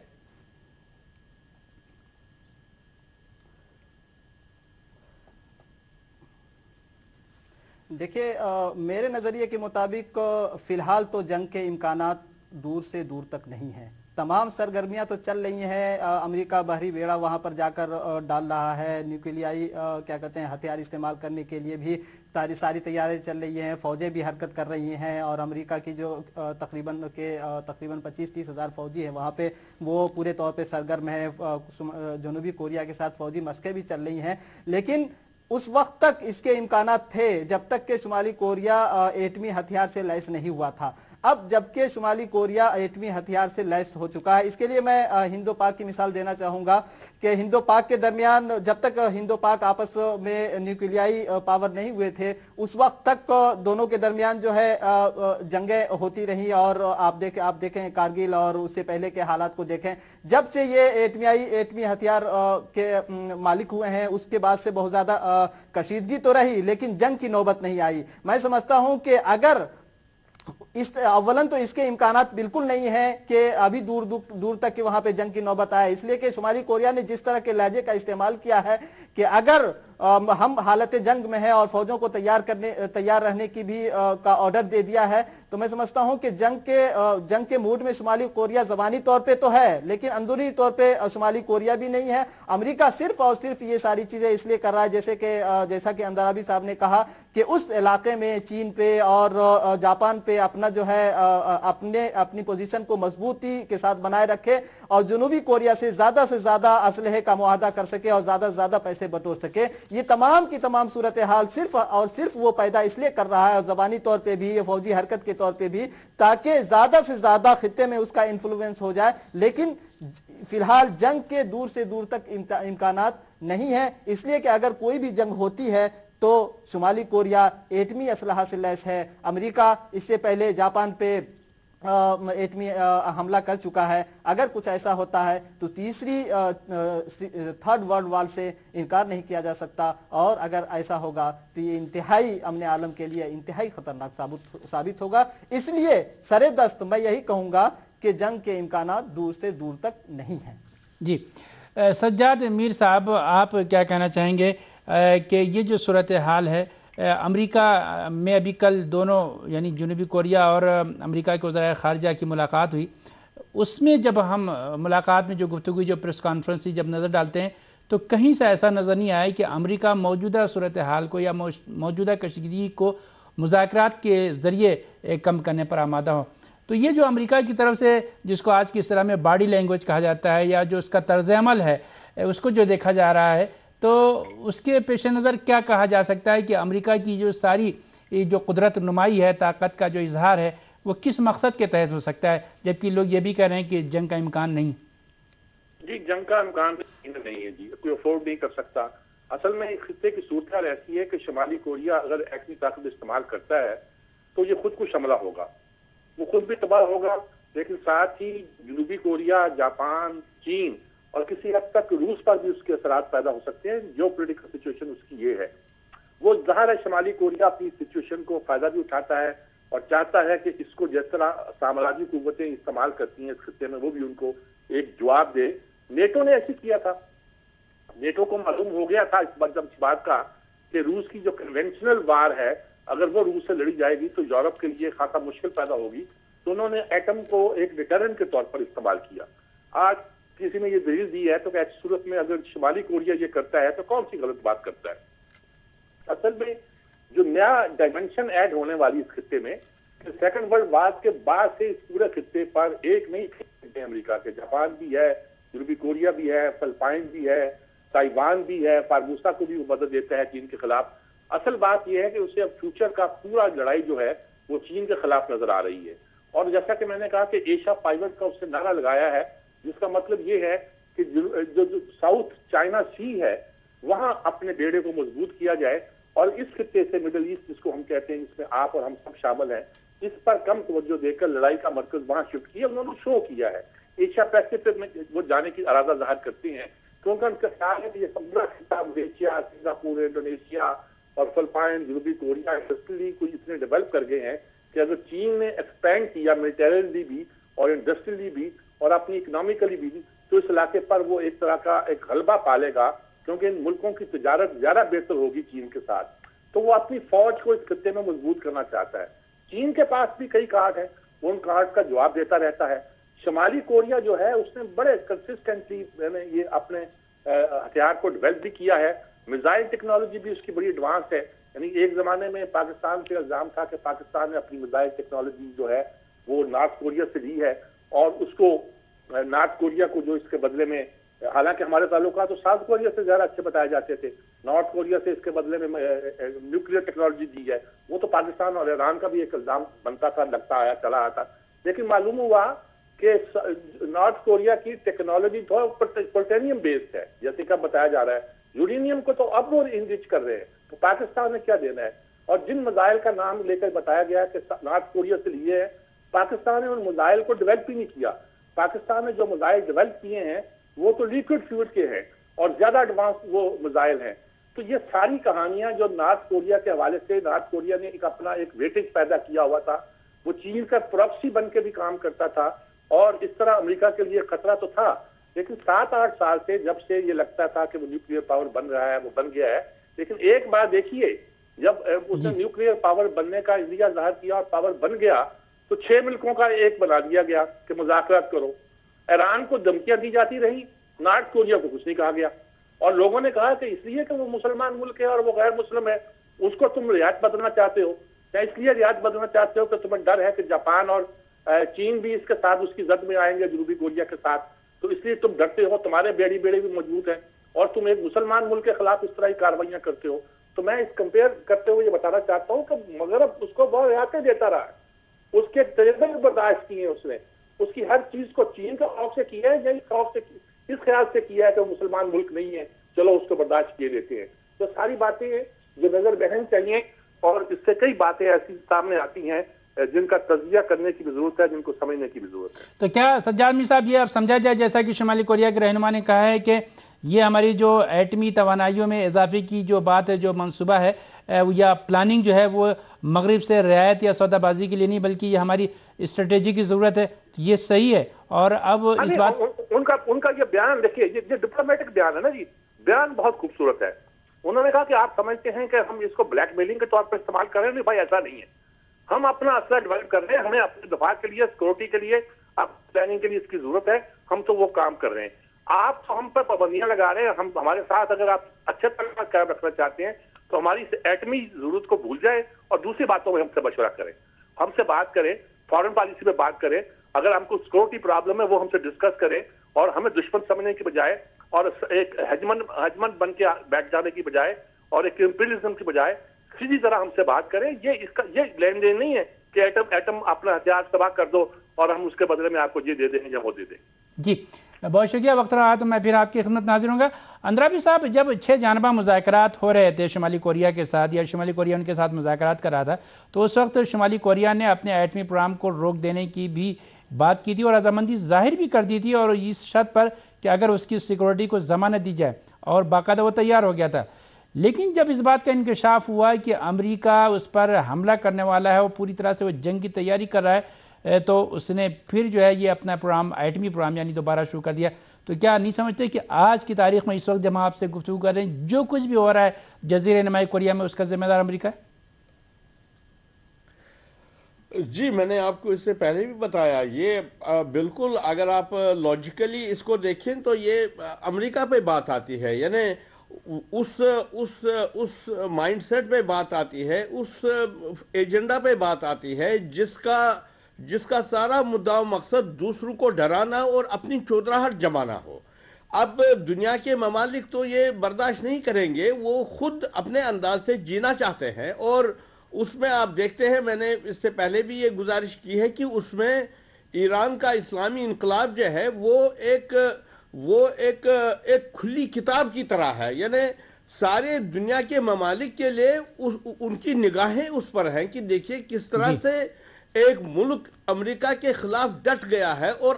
دیکھیے، میرے نظریے کے مطابق فی الحال تو جنگ کے امکانات دور سے دور تک نہیں ہیں۔ تمام سرگرمیاں تو چل رہی ہیں، امریکہ بحری بیڑا وہاں پر جا کر ڈال رہا ہے، نیوکلیائی ہتھیار استعمال کرنے کے لیے بھی ساری تیاریاں چل رہی ہیں، فوجیں بھی حرکت کر رہی ہیں، اور امریکہ کی جو تقریباً 25-30 ہزار فوجی ہے وہاں پہ وہ پورے طور پہ سرگرم ہے۔ جنوبی کوریا کے ساتھ فوجی مشقیں بھی چل رہی ہیں، لیکن اس وقت تک اس کے امکانات تھے جب تک کہ شمالی کوریا ایٹمی ہتھیار سے لیس نہیں ہوا تھا۔ اب جبکہ شمالی کوریا ایٹمی ہتھیار سے لیس ہو چکا ہے، اس کے لیے میں ہند و پاک کی مثال دینا چاہوں گا کہ ہند و پاک کے درمیان جب تک ہند و پاک آپس میں نیوکلیائی پاور نہیں ہوئے تھے اس وقت تک دونوں کے درمیان جو ہے جنگیں ہوتی رہیں، اور آپ دیکھیں کارگل اور اس سے پہلے کے حالات کو دیکھیں۔ جب سے یہ ایٹمی ہتھیار کے مالک ہوئے ہیں اس کے بعد سے بہت زیادہ کشیدگی تو رہی لیکن جنگ کی نوبت نہیں آئی۔ میں سمجھتا ہوں کہ اگر अव्वलन तो इसके इम्कानात बिल्कुल नहीं है कि अभी दूर तक कि वहां पे जंग की नौबत आए, इसलिए कि शुमाली कोरिया ने जिस तरह के लहजे का इस्तेमाल किया है कि अगर हम हालत जंग में है और फौजों को तैयार रहने की भी का ऑर्डर दे दिया है, तो मैं समझता हूं कि जंग के मूड में शुमाली कोरिया ज़बानी तौर पे तो है, लेकिन अंदरूनी तौर पे शुमाली कोरिया भी नहीं है। अमेरिका सिर्फ और सिर्फ ये सारी चीजें इसलिए कर रहा है, जैसा कि अंदराबी साहब ने कहा कि उस इलाके में चीन पे और जापान पे अपना जो है अपनी पोजीशन को मजबूती के साथ बनाए रखे और जनूबी कोरिया से ज्यादा असलहे का मुआहदा कर सके और ज्यादा से ज्यादा पैसे बटोर सके। ये तमाम की तमाम सूरत हाल सिर्फ और सिर्फ वो पैदा इसलिए कर रहा है, और जबानी तौर पे भी, फौजी हरकत के तौर पे भी, ताकि ज्यादा से ज्यादा खित्ते में उसका इन्फ्लुएंस हो जाए। लेकिन फिलहाल जंग के दूर से दूर तक इम्कानात नहीं है, इसलिए कि अगर कोई भी जंग होती है तो शुमाली कोरिया एटमी असलहा से लैस है। अमेरिका इससे पहले जापान पे एटमी हमला कर चुका है। अगर कुछ ऐसा होता है तो थर्ड वर्ल्ड वॉर से इनकार नहीं किया जा सकता, और अगर ऐसा होगा तो ये इंतहाई अमन आलम के लिए इंतहाई खतरनाक साबित होगा। इसलिए सरे दस्त मैं यही कहूंगा कि जंग के इम्कानात दूर से दूर तक नहीं है। जी, सज्जाद मीर साहब, आप क्या कहना चाहेंगे कि ये जो सूरत हाल है, अमेरिका में अभी कल दोनों यानी जनूबी कोरिया और अमेरिका के वज़ीर ख़ारिजा की मुलाकात हुई, उसमें जब हम मुलाकात में जो गुफ्तगू, जो प्रेस कॉन्फ्रेंस जब नज़र डालते हैं तो कहीं से ऐसा नज़र नहीं आया कि अमेरिका मौजूदा सूरत हाल को या मौजूदा कशीदगी को मुज़ाकरात के ज़रिए कम करने पर आमादा हो। तो ये जो अमेरिका की तरफ से, जिसको आज की इस्तिलाह में बॉडी लैंग्वेज कहा जाता है, या जो उसका तर्ज़ अमल है, उसको जो देखा जा रहा है, तो उसके पेश नज़र क्या कहा जा सकता है कि अमेरिका की जो सारी जो कुदरत नुमाई है, ताकत का जो इजहार है, वो किस मकसद के तहत हो सकता है, जबकि लोग ये भी कह रहे हैं कि जंग का इम्कान नहीं? जी, जंग का इम्कान नहीं है जी, कोई अफोर्ड नहीं कर सकता। असल में खित्ते की सूरत हाल ऐसी है कि शुमाली कोरिया अगर एटमी ताकत इस्तेमाल करता है तो ये खुद कुछ हमला होगा, वो खुद भी तबाह होगा, लेकिन साथ ही जनूबी कोरिया, जापान, चीन और किसी हद तक रूस पर भी उसके असरात पैदा हो सकते हैं। जो पॉलिटिकल सिचुएशन उसकी ये है, वो ज़ाहिर है शुमाली कोरिया अपनी सिचुएशन को फायदा भी उठाता है और चाहता है कि इसको जिस तरह साम्राज्य कुव्वतें इस्तेमाल करती हैं इस खित्ते में, वो भी उनको एक जवाब दे। नेटो ने ऐसे किया था। नेटो को मालूम हो गया था इस बात का कि रूस की जो कन्वेंशनल वार है, अगर वो रूस से लड़ी जाएगी तो यूरोप के लिए खासा मुश्किल पैदा होगी, तो उन्होंने एटम को एक डिटरेंट के तौर पर इस्तेमाल किया। आज किसी ने ये दलील दी है तो कि ऐसी सूरत में अगर शुमाली कोरिया ये करता है तो कौन सी गलत बात करता है। असल में जो नया डायमेंशन ऐड होने वाली इस खित्ते में, सेकंड वर्ल्ड वार के बाद से इस पूरे खित्ते पर एक नई खित्ते अमेरिका के, जापान भी है, जनूबी कोरिया भी है, फिलिपाइन भी है, ताइवान भी है, फार्मूसा को भी वो मदद देता है चीन के खिलाफ। असल बात यह है कि उसे अब फ्यूचर का पूरा लड़ाई जो है वो चीन के खिलाफ नजर आ रही है। और जैसा कि मैंने कहा कि एशिया पाइवट का उससे नारा लगाया है, जिसका मतलब ये है कि जो साउथ चाइना सी है वहां अपने बेड़े को मजबूत किया जाए, और इस खित्ते से मिडिल ईस्ट जिसको हम कहते हैं, जिसमें आप और हम सब शामिल हैं, इस पर कम तवज्जो देकर लड़ाई का मरकज वहां शिफ्ट किया। उन्होंने शो किया है एशिया पैसिफिक में वो जाने की इरादा जाहिर करती हैं, क्योंकि उनका ख्याल है कि ये पूरा खिता मलेशिया, सिंगापुर, इंडोनेशिया और फिलिपाइन, जनूबी कोरिया इंडस्ट्रियली कोई इतने डेवलप कर गए हैं कि अगर चीन ने एक्सपेंड किया मिलिटरीली भी और इंडस्ट्रियली भी और अपनी इकोनॉमिकली भी, तो इस इलाके पर वो एक तरह का एक गलबा पालेगा, क्योंकि इन मुल्कों की तिजारत ज्यादा बेहतर होगी चीन के साथ। तो वो अपनी फौज को इस खित्ते में मजबूत करना चाहता है। चीन के पास भी कई कार्ड है, वो उन कार्ड का जवाब देता रहता है। शुमाली कोरिया जो है उसने बड़े कंसिस्टेंटली ये अपने हथियार को डेवलप भी किया है। मिसाइल टेक्नोलॉजी भी उसकी बड़ी एडवांस है। यानी एक जमाने में पाकिस्तान पे इल्जाम था कि पाकिस्तान ने अपनी मिसाइल टेक्नोलॉजी जो है वो नॉर्थ कोरिया से ली है, और उसको नॉर्थ कोरिया को जो इसके बदले में, हालांकि हमारे ताल्लुकात तो साउथ कोरिया से ज्यादा अच्छे बताए जाते थे, नॉर्थ कोरिया से इसके बदले में न्यूक्लियर टेक्नोलॉजी दी है। वो तो पाकिस्तान और ईरान का भी एक इल्जाम बनता था, लगता आया, चला आता, लेकिन मालूम हुआ कि नॉर्थ कोरिया की टेक्नोलॉजी तो प्लूटोनियम बेस्ड है, जैसे कि बताया जा रहा है। यूरेनियम को तो अब वो इनरिच कर रहे हैं, तो पाकिस्तान ने क्या देना है। और जिन मिसाइल का नाम लेकर बताया गया कि नॉर्थ कोरिया से लिए है, पाकिस्तान ने उन मिसाइल को डेवलप ही नहीं किया। पाकिस्तान ने जो मिसाइल डेवलप किए हैं वो तो लिक्विड फ्यूल के हैं और ज्यादा एडवांस वो मिसाइल हैं। तो ये सारी कहानियां जो नॉर्थ कोरिया के हवाले से, नॉर्थ कोरिया ने एक अपना एक वेटेज पैदा किया हुआ था, وہ چین کا پراکسی بن کے بھی کام کرتا تھا، اور اس طرح امریکہ کے لیے خطرہ تو تھا. لیکن 7-8 سال سے جب سے یہ لگتا تھا کہ وہ نیوکلیئر پاور بن رہا ہے، وہ بن گیا ہے. لیکن ایک بات دیکھیے، جب اس نے نیوکلیئر پاور بننے کا عزیہ ظاہر کیا اور پاور بن گیا تو 6 ملکوں کا ایک بنا دیا گیا کہ مذاکرات کرو. ایران کو دھمکیاں دی جاتی رہی، نارتھ کوریا کو کچھ نہیں کہا گیا، اور لوگوں نے کہا کہ اس لیے کہ وہ مسلمان ملک ہے اور وہ غیر مسلم ہے اس کو تم رعایت بدلنا چاہتے ہو، یا اس لیے رعایت بدلنا چاہتے ہو کہ تمہیں ڈر ہے کہ جاپان اور چین بھی اس کے ساتھ اس کی زد میں آئیں گے جنوبی کوریا کے ساتھ، تو اس لیے تم ڈرتے ہو، تمہارے بیڑی بھی مضبوط ہیں اور تم ایک مسلمان ملک کے خلاف اس طرح کی کاروائیاں کرتے ہو. تو میں اس کمپیئر کرتے ہوئے یہ بتانا چاہتا ہوں کہ مغرب اس کو بہت رعایتیں دیتا رہا ہے، اس کے تجربے بھی برداشت کیے ہیں، اس نے اس کی ہر چیز کو چین کے خوف سے کیا ہے یا اس خیال سے کیا ہے کہ وہ مسلمان ملک نہیں ہے، چلو اس کو برداشت کیے دیتے ہیں. تو ساری باتیں ہیں جو نظر بہن چاہیے، اور اس سے کئی باتیں ایسی سامنے آتی ہیں جن کا تجزیہ کرنے کی بھی ضرورت ہے، جن کو سمجھنے کی بھی ضرورت ہے. تو کیا سجاد میر صاحب یہ اب سمجھا جائے جیسا کہ شمالی کوریا کے رہنما نے کہا ہے کہ یہ ہماری جو ایٹمی توانائیوں میں اضافے کی جو بات ہے، جو منصوبہ ہے یا پلاننگ جو ہے، وہ مغرب سے رعایت یا سودا بازی کے لیے نہیں بلکہ یہ ہماری اسٹریٹجی کی ضرورت ہے، یہ صحیح ہے؟ اور اب اس بات ان کا یہ بیان دیکھیے، یہ ڈپلومیٹک بیان ہے نا جی، بیان بہت خوبصورت ہے. انہوں نے کہا کہ آپ سمجھتے ہیں کہ ہم اس کو بلیک میلنگ کے طور پر استعمال کر رہے ہیں. نہیں بھائی، ایسا نہیں ہے. ہم اپنا اسلحہ ڈیولپ کر رہے ہیں، ہمیں اپنے دفاع کے لیے، سیکورٹی کے لیے، پلاننگ کے لیے اس کی ضرورت ہے، ہم تو وہ کام کر رہے ہیں. آپ تو ہم پر پابندیاں لگا رہے ہیں. ہم ہمارے ساتھ اگر آپ اچھے طرح کا قائم رکھنا چاہتے ہیں تو ہماری ایٹمی ضرورت کو بھول جائیں اور دوسری باتوں میں ہم سے مشورہ کریں، ہم سے بات کریں، فارن پالیسی پہ بات کریں. اگر ہم کو سیکورٹی پرابلم ہے وہ ہم سے ڈسکس کریں، اور ہمیں دشمن سمجھنے کی بجائے اور ایک ہجمن بن کے بیٹھ جانے کی بجائے اور ایک امپیریلزم کی بجائے سیدھی طرح ہم سے بات کریں. یہ لین دین نہیں ہے کہ ایٹم اپنا ہتھیار تباہ کر دو اور ہم اس کے بدلے میں آپ کو یہ دے دیں یا وہ دے دیں. جی بہت شکریہ. وقت رہا تو میں پھر آپ کی خدمت حاضر ہوں گا. اندرابی صاحب، جب 6 جانبہ مذاکرات ہو رہے تھے شمالی کوریا کے ساتھ، یا شمالی کوریا ان کے ساتھ مذاکرات کر رہا تھا، تو اس وقت شمالی کوریا نے اپنے ایٹمی پروگرام کو روک دینے کی بھی بات کی تھی اور رضامندی ظاہر بھی کر دی تھی، اور اس شرط پر کہ اگر اس کی سیکورٹی کو ضمانت دی جائے، اور باقاعدہ وہ تیار ہو گیا تھا. لیکن جب اس بات کا انکشاف ہوا کہ امریکہ اس پر حملہ کرنے والا ہے، وہ پوری طرح سے وہ جنگ کی تیاری کر رہا ہے، تو اس نے پھر جو ہے یہ اپنا پروگرام، ایٹمی پروگرام یعنی دوبارہ شروع کر دیا. تو کیا نہیں سمجھتے کہ آج کی تاریخ میں اس وقت جب ہم آپ سے گفتگو کر رہے ہیں، جو کچھ بھی ہو رہا ہے جزیرہ نمائی کوریا میں، اس کا ذمہ دار امریکہ ہے؟ جی، میں نے آپ کو اس سے پہلے بھی بتایا، یہ بالکل اگر آپ لاجیکلی اس کو دیکھیں تو یہ امریکہ پہ بات آتی ہے، یعنی اس مائنڈ سیٹ پہ بات آتی ہے، اس ایجنڈا پہ بات آتی ہے جس کا سارا مدعا و مقصد دوسروں کو ڈرانا اور اپنی چودراہٹ جمانا ہو. اب دنیا کے ممالک تو یہ برداشت نہیں کریں گے، وہ خود اپنے انداز سے جینا چاہتے ہیں، اور اس میں آپ دیکھتے ہیں، میں نے اس سے پہلے بھی یہ گزارش کی ہے کہ اس میں ایران کا اسلامی انقلاب جو ہے وہ ایک کھلی کتاب کی طرح ہے. یعنی سارے دنیا کے ممالک کے لیے ان کی نگاہیں اس پر ہیں کہ دیکھیے کس طرح سے ایک ملک امریکہ کے خلاف ڈٹ گیا ہے اور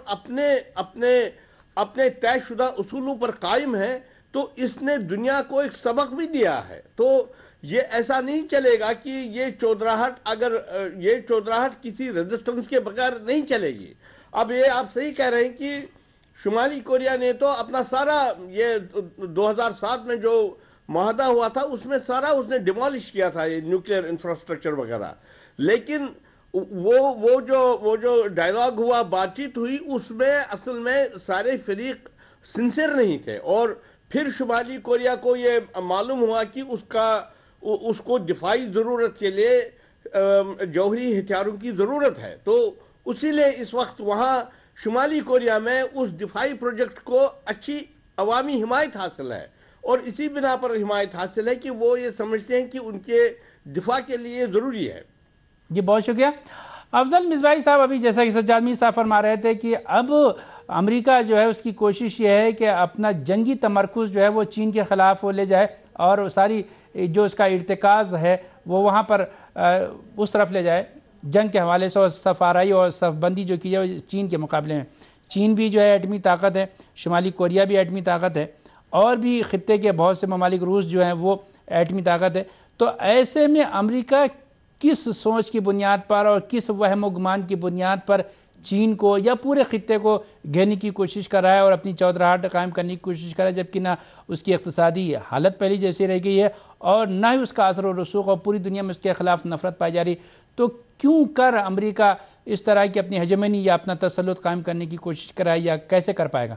اپنے طے شدہ اصولوں پر قائم ہے. تو اس نے دنیا کو ایک سبق بھی دیا ہے. تو یہ ایسا نہیں چلے گا کہ یہ چودراہٹ کسی ریزسٹنس کے بغیر نہیں چلے گی. اب یہ آپ صحیح کہہ رہے ہیں کہ شمالی کوریا نے تو اپنا سارا یہ 2007 میں جو معاہدہ ہوا تھا اس میں سارا اس نے ڈیمالش کیا تھا، یہ نیوکلیئر انفراسٹرکچر وغیرہ. لیکن وہ جو ڈائیلاگ ہوا، بات چیت ہوئی، اس میں اصل میں سارے فریق سنسر نہیں تھے. اور پھر شمالی کوریا کو یہ معلوم ہوا کہ اس کو دفاعی ضرورت کے لیے جوہری ہتھیاروں کی ضرورت ہے. تو اسی لیے اس وقت وہاں شمالی کوریا میں اس دفاعی پروجیکٹ کو اچھی عوامی حمایت حاصل ہے، اور اسی بنا پر حمایت حاصل ہے کہ وہ یہ سمجھتے ہیں کہ ان کے دفاع کے لیے ضروری ہے. جی بہت شکریہ. افضل مصباحی صاحب، ابھی جیسا کہ سجاد میر صاحب فرما رہے تھے کہ اب امریکہ جو ہے اس کی کوشش یہ ہے کہ اپنا جنگی تمرکز جو ہے وہ چین کے خلاف وہ لے جائے، اور ساری جو اس کا ارتکاز ہے وہ وہاں پر اس طرف لے جائے جنگ کے حوالے سے، اور صف آرائی اور صف بندی جو کی جائے چین کے مقابلے میں. چین بھی جو ہے ایٹمی طاقت ہے، شمالی کوریا بھی ایٹمی طاقت ہے، اور بھی خطے کے بہت سے ممالک، روس جو ہیں وہ ایٹمی طاقت ہے. تو ایسے میں امریکہ کس سوچ کی بنیاد پر اور کس وہم و گمان کی بنیاد پر چین کو یا پورے خطے کو گھیرنے کی کوشش کر رہا ہے اور اپنی چودراہٹ قائم کرنے کی کوشش کر رہا ہے، جبکہ نہ اس کی اقتصادی حالت پہلی جیسی رہ گئی ہے اور نہ ہی اس کا اثر و رسوخ، اور پوری دنیا میں اس کے خلاف نفرت پائی جا رہی. تو کیوں کر امریکہ اس طرح کی اپنی ہیجمنی یا اپنا تسلط قائم کرنے کی کوشش کر رہا ہے، یا کیسے کر پائے گا؟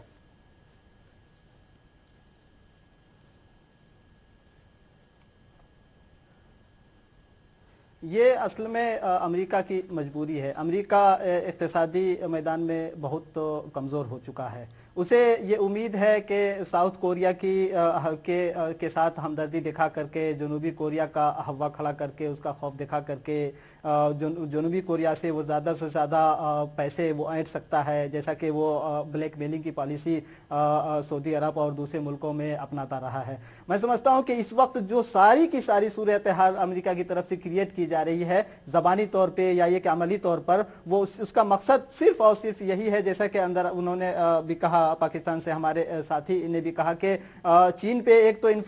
یہ اصل میں امریکہ کی مجبوری ہے. امریکہ اقتصادی میدان میں بہت کمزور ہو چکا ہے. اسے یہ امید ہے کہ ساؤتھ کوریا کے ساتھ ہمدردی دکھا کر کے، جنوبی کوریا کا ہوا کھڑا کر کے، اس کا خوف دکھا کر کے جنوبی کوریا سے وہ زیادہ سے زیادہ پیسے وہ اینٹ سکتا ہے، جیسا کہ وہ بلیک میلنگ کی پالیسی سعودی عرب اور دوسرے ملکوں میں اپناتا رہا ہے. میں سمجھتا ہوں کہ اس وقت جو ساری کی ساری صورتحال امریکہ کی طرف سے کریٹ کی جا رہی ہے زبانی طور پہ یا یہ کہ عملی طور پر، وہ اس کا مقصد صرف اور صرف یہی ہے، جیسا کہ اندر انہوں نے بھی کہا، پاکستان سے ہمارے ساتھی نے بھی کہا کہ چین پہ ایک تو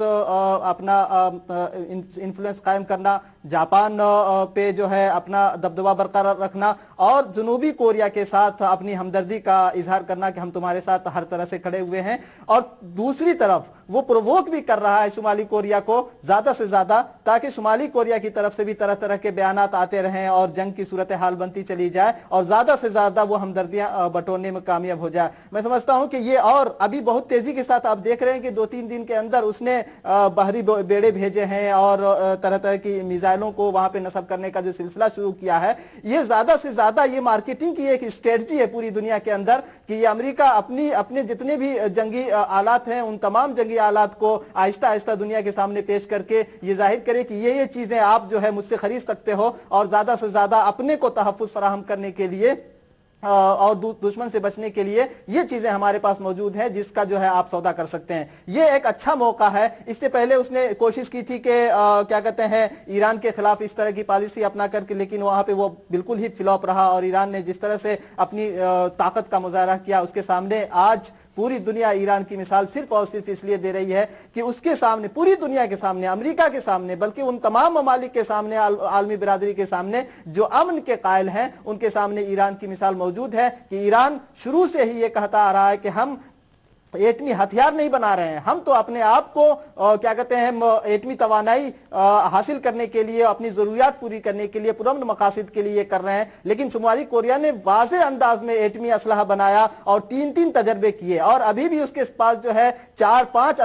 اپنا انفلوئنس قائم کرنا، جاپان پہ جو ہے اپنا دبدبہ برقرار رکھنا، اور جنوبی کوریا کے ساتھ اپنی ہمدردی کا اظہار کرنا کہ ہم تمہارے ساتھ ہر طرح سے کھڑے ہوئے ہیں. اور دوسری طرف وہ پرووک بھی کر رہا ہے شمالی کوریا کو زیادہ سے زیادہ، تاکہ شمالی کوریا کی طرف سے بھی طرح طرح کے بیانات آتے رہیں اور جنگ کی صورتحال بنتی چلی جائے اور زیادہ سے زیادہ وہ ہمدردیاں بٹورنے میں کامیاب ہو جائے. میں سمجھتا ہوں کہ یہ اور ابھی بہت تیزی کے ساتھ آپ دیکھ رہے ہیں کہ 2-3 دن کے اندر اس نے بحری بیڑے بھیجے ہیں اور طرح طرح کی میزائلوں کو وہاں پہ نصب کرنے کا جو سلسلہ شروع کیا ہے. یہ زیادہ سے زیادہ یہ مارکیٹنگ کی ایک اسٹریٹجی ہے پوری دنیا کے اندر کہ یہ امریکہ اپنے جتنے بھی جنگی آلات ہیں ان تمام جنگی آلات کو آہستہ آہستہ دنیا کے سامنے پیش کر کے یہ ظاہر کرے کہ یہ چیزیں آپ جو ہے مجھ سے خرید سکتے ہو، اور زیادہ سے زیادہ اپنے کو تحفظ فراہم کرنے کے لیے اور دشمن سے بچنے کے لیے یہ چیزیں ہمارے پاس موجود ہیں جس کا جو ہے آپ سودا کر سکتے ہیں. یہ ایک اچھا موقع ہے. اس سے پہلے اس نے کوشش کی تھی کہ کیا کہتے ہیں ایران کے خلاف اس طرح کی پالیسی اپنا کر کے، لیکن وہاں پہ وہ بالکل ہی فلاپ رہا، اور ایران نے جس طرح سے اپنی طاقت کا مظاہرہ کیا اس کے سامنے آج پوری دنیا ایران کی مثال صرف اور صرف اس لیے دے رہی ہے کہ اس کے سامنے، پوری دنیا کے سامنے، امریکہ کے سامنے، بلکہ ان تمام ممالک کے سامنے، عالمی برادری کے سامنے جو امن کے قائل ہیں، ان کے سامنے ایران کی مثال موجود ہے کہ ایران شروع سے ہی یہ کہتا آ رہا ہے کہ ہم ایٹمی ہتھیار نہیں بنا رہے ہیں، ہم تو اپنے آپ کو کیا کہتے ہیں ایٹمی توانائی حاصل کرنے کے لیے، اپنی ضروریات پوری کرنے کے لیے، پرامن مقاصد کے لیے کر رہے ہیں. لیکن شمالی کوریا نے واضح انداز میں ایٹمی اسلحہ بنایا اور 3 تجربے کیے، اور ابھی بھی اس کے پاس جو ہے 4-5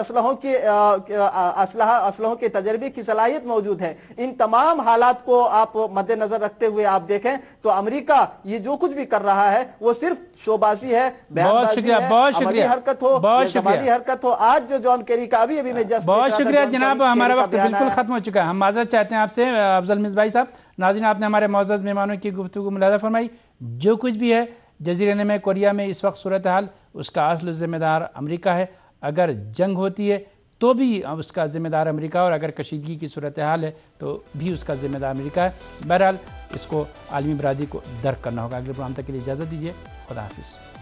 اسلحوں کے تجربے کی صلاحیت موجود ہے. ان تمام حالات کو آپ مد نظر رکھتے ہوئے آپ دیکھیں تو امریکہ یہ جو کچھ بھی کر رہا ہے وہ صرف شوبازی ہے، بیان بازی ہے، عملی حرکت ہو، زبانی حرکت ہو. آج جو جان کیری کا ابھی میں جسٹ بہت شکریہ جناب، ہمارا وقت بالکل ختم ہو چکا ہے. ہم معذرت چاہتے ہیں آپ سے افضل مصباحی صاحب. ناظرین، آپ نے ہمارے معزز مہمانوں کی گفتگو ملاحظہ فرمائی. جو کچھ بھی ہے جزیرہ نما کوریا میں اس وقت صورتحال، اس کا اصل ذمہ دار امریکہ ہے. اگر جنگ ہوتی ہے تو بھی اس کا ذمہ دار امریکہ، اور اگر کشیدگی کی صورتحال ہے تو بھی اس کا ذمہ دار امریکہ ہے. بہرحال اس کو عالمی برادری کو درک کرنا ہوگا. اگلے پروگرام تک کے لیے اجازت دیجیے. خدا حافظ.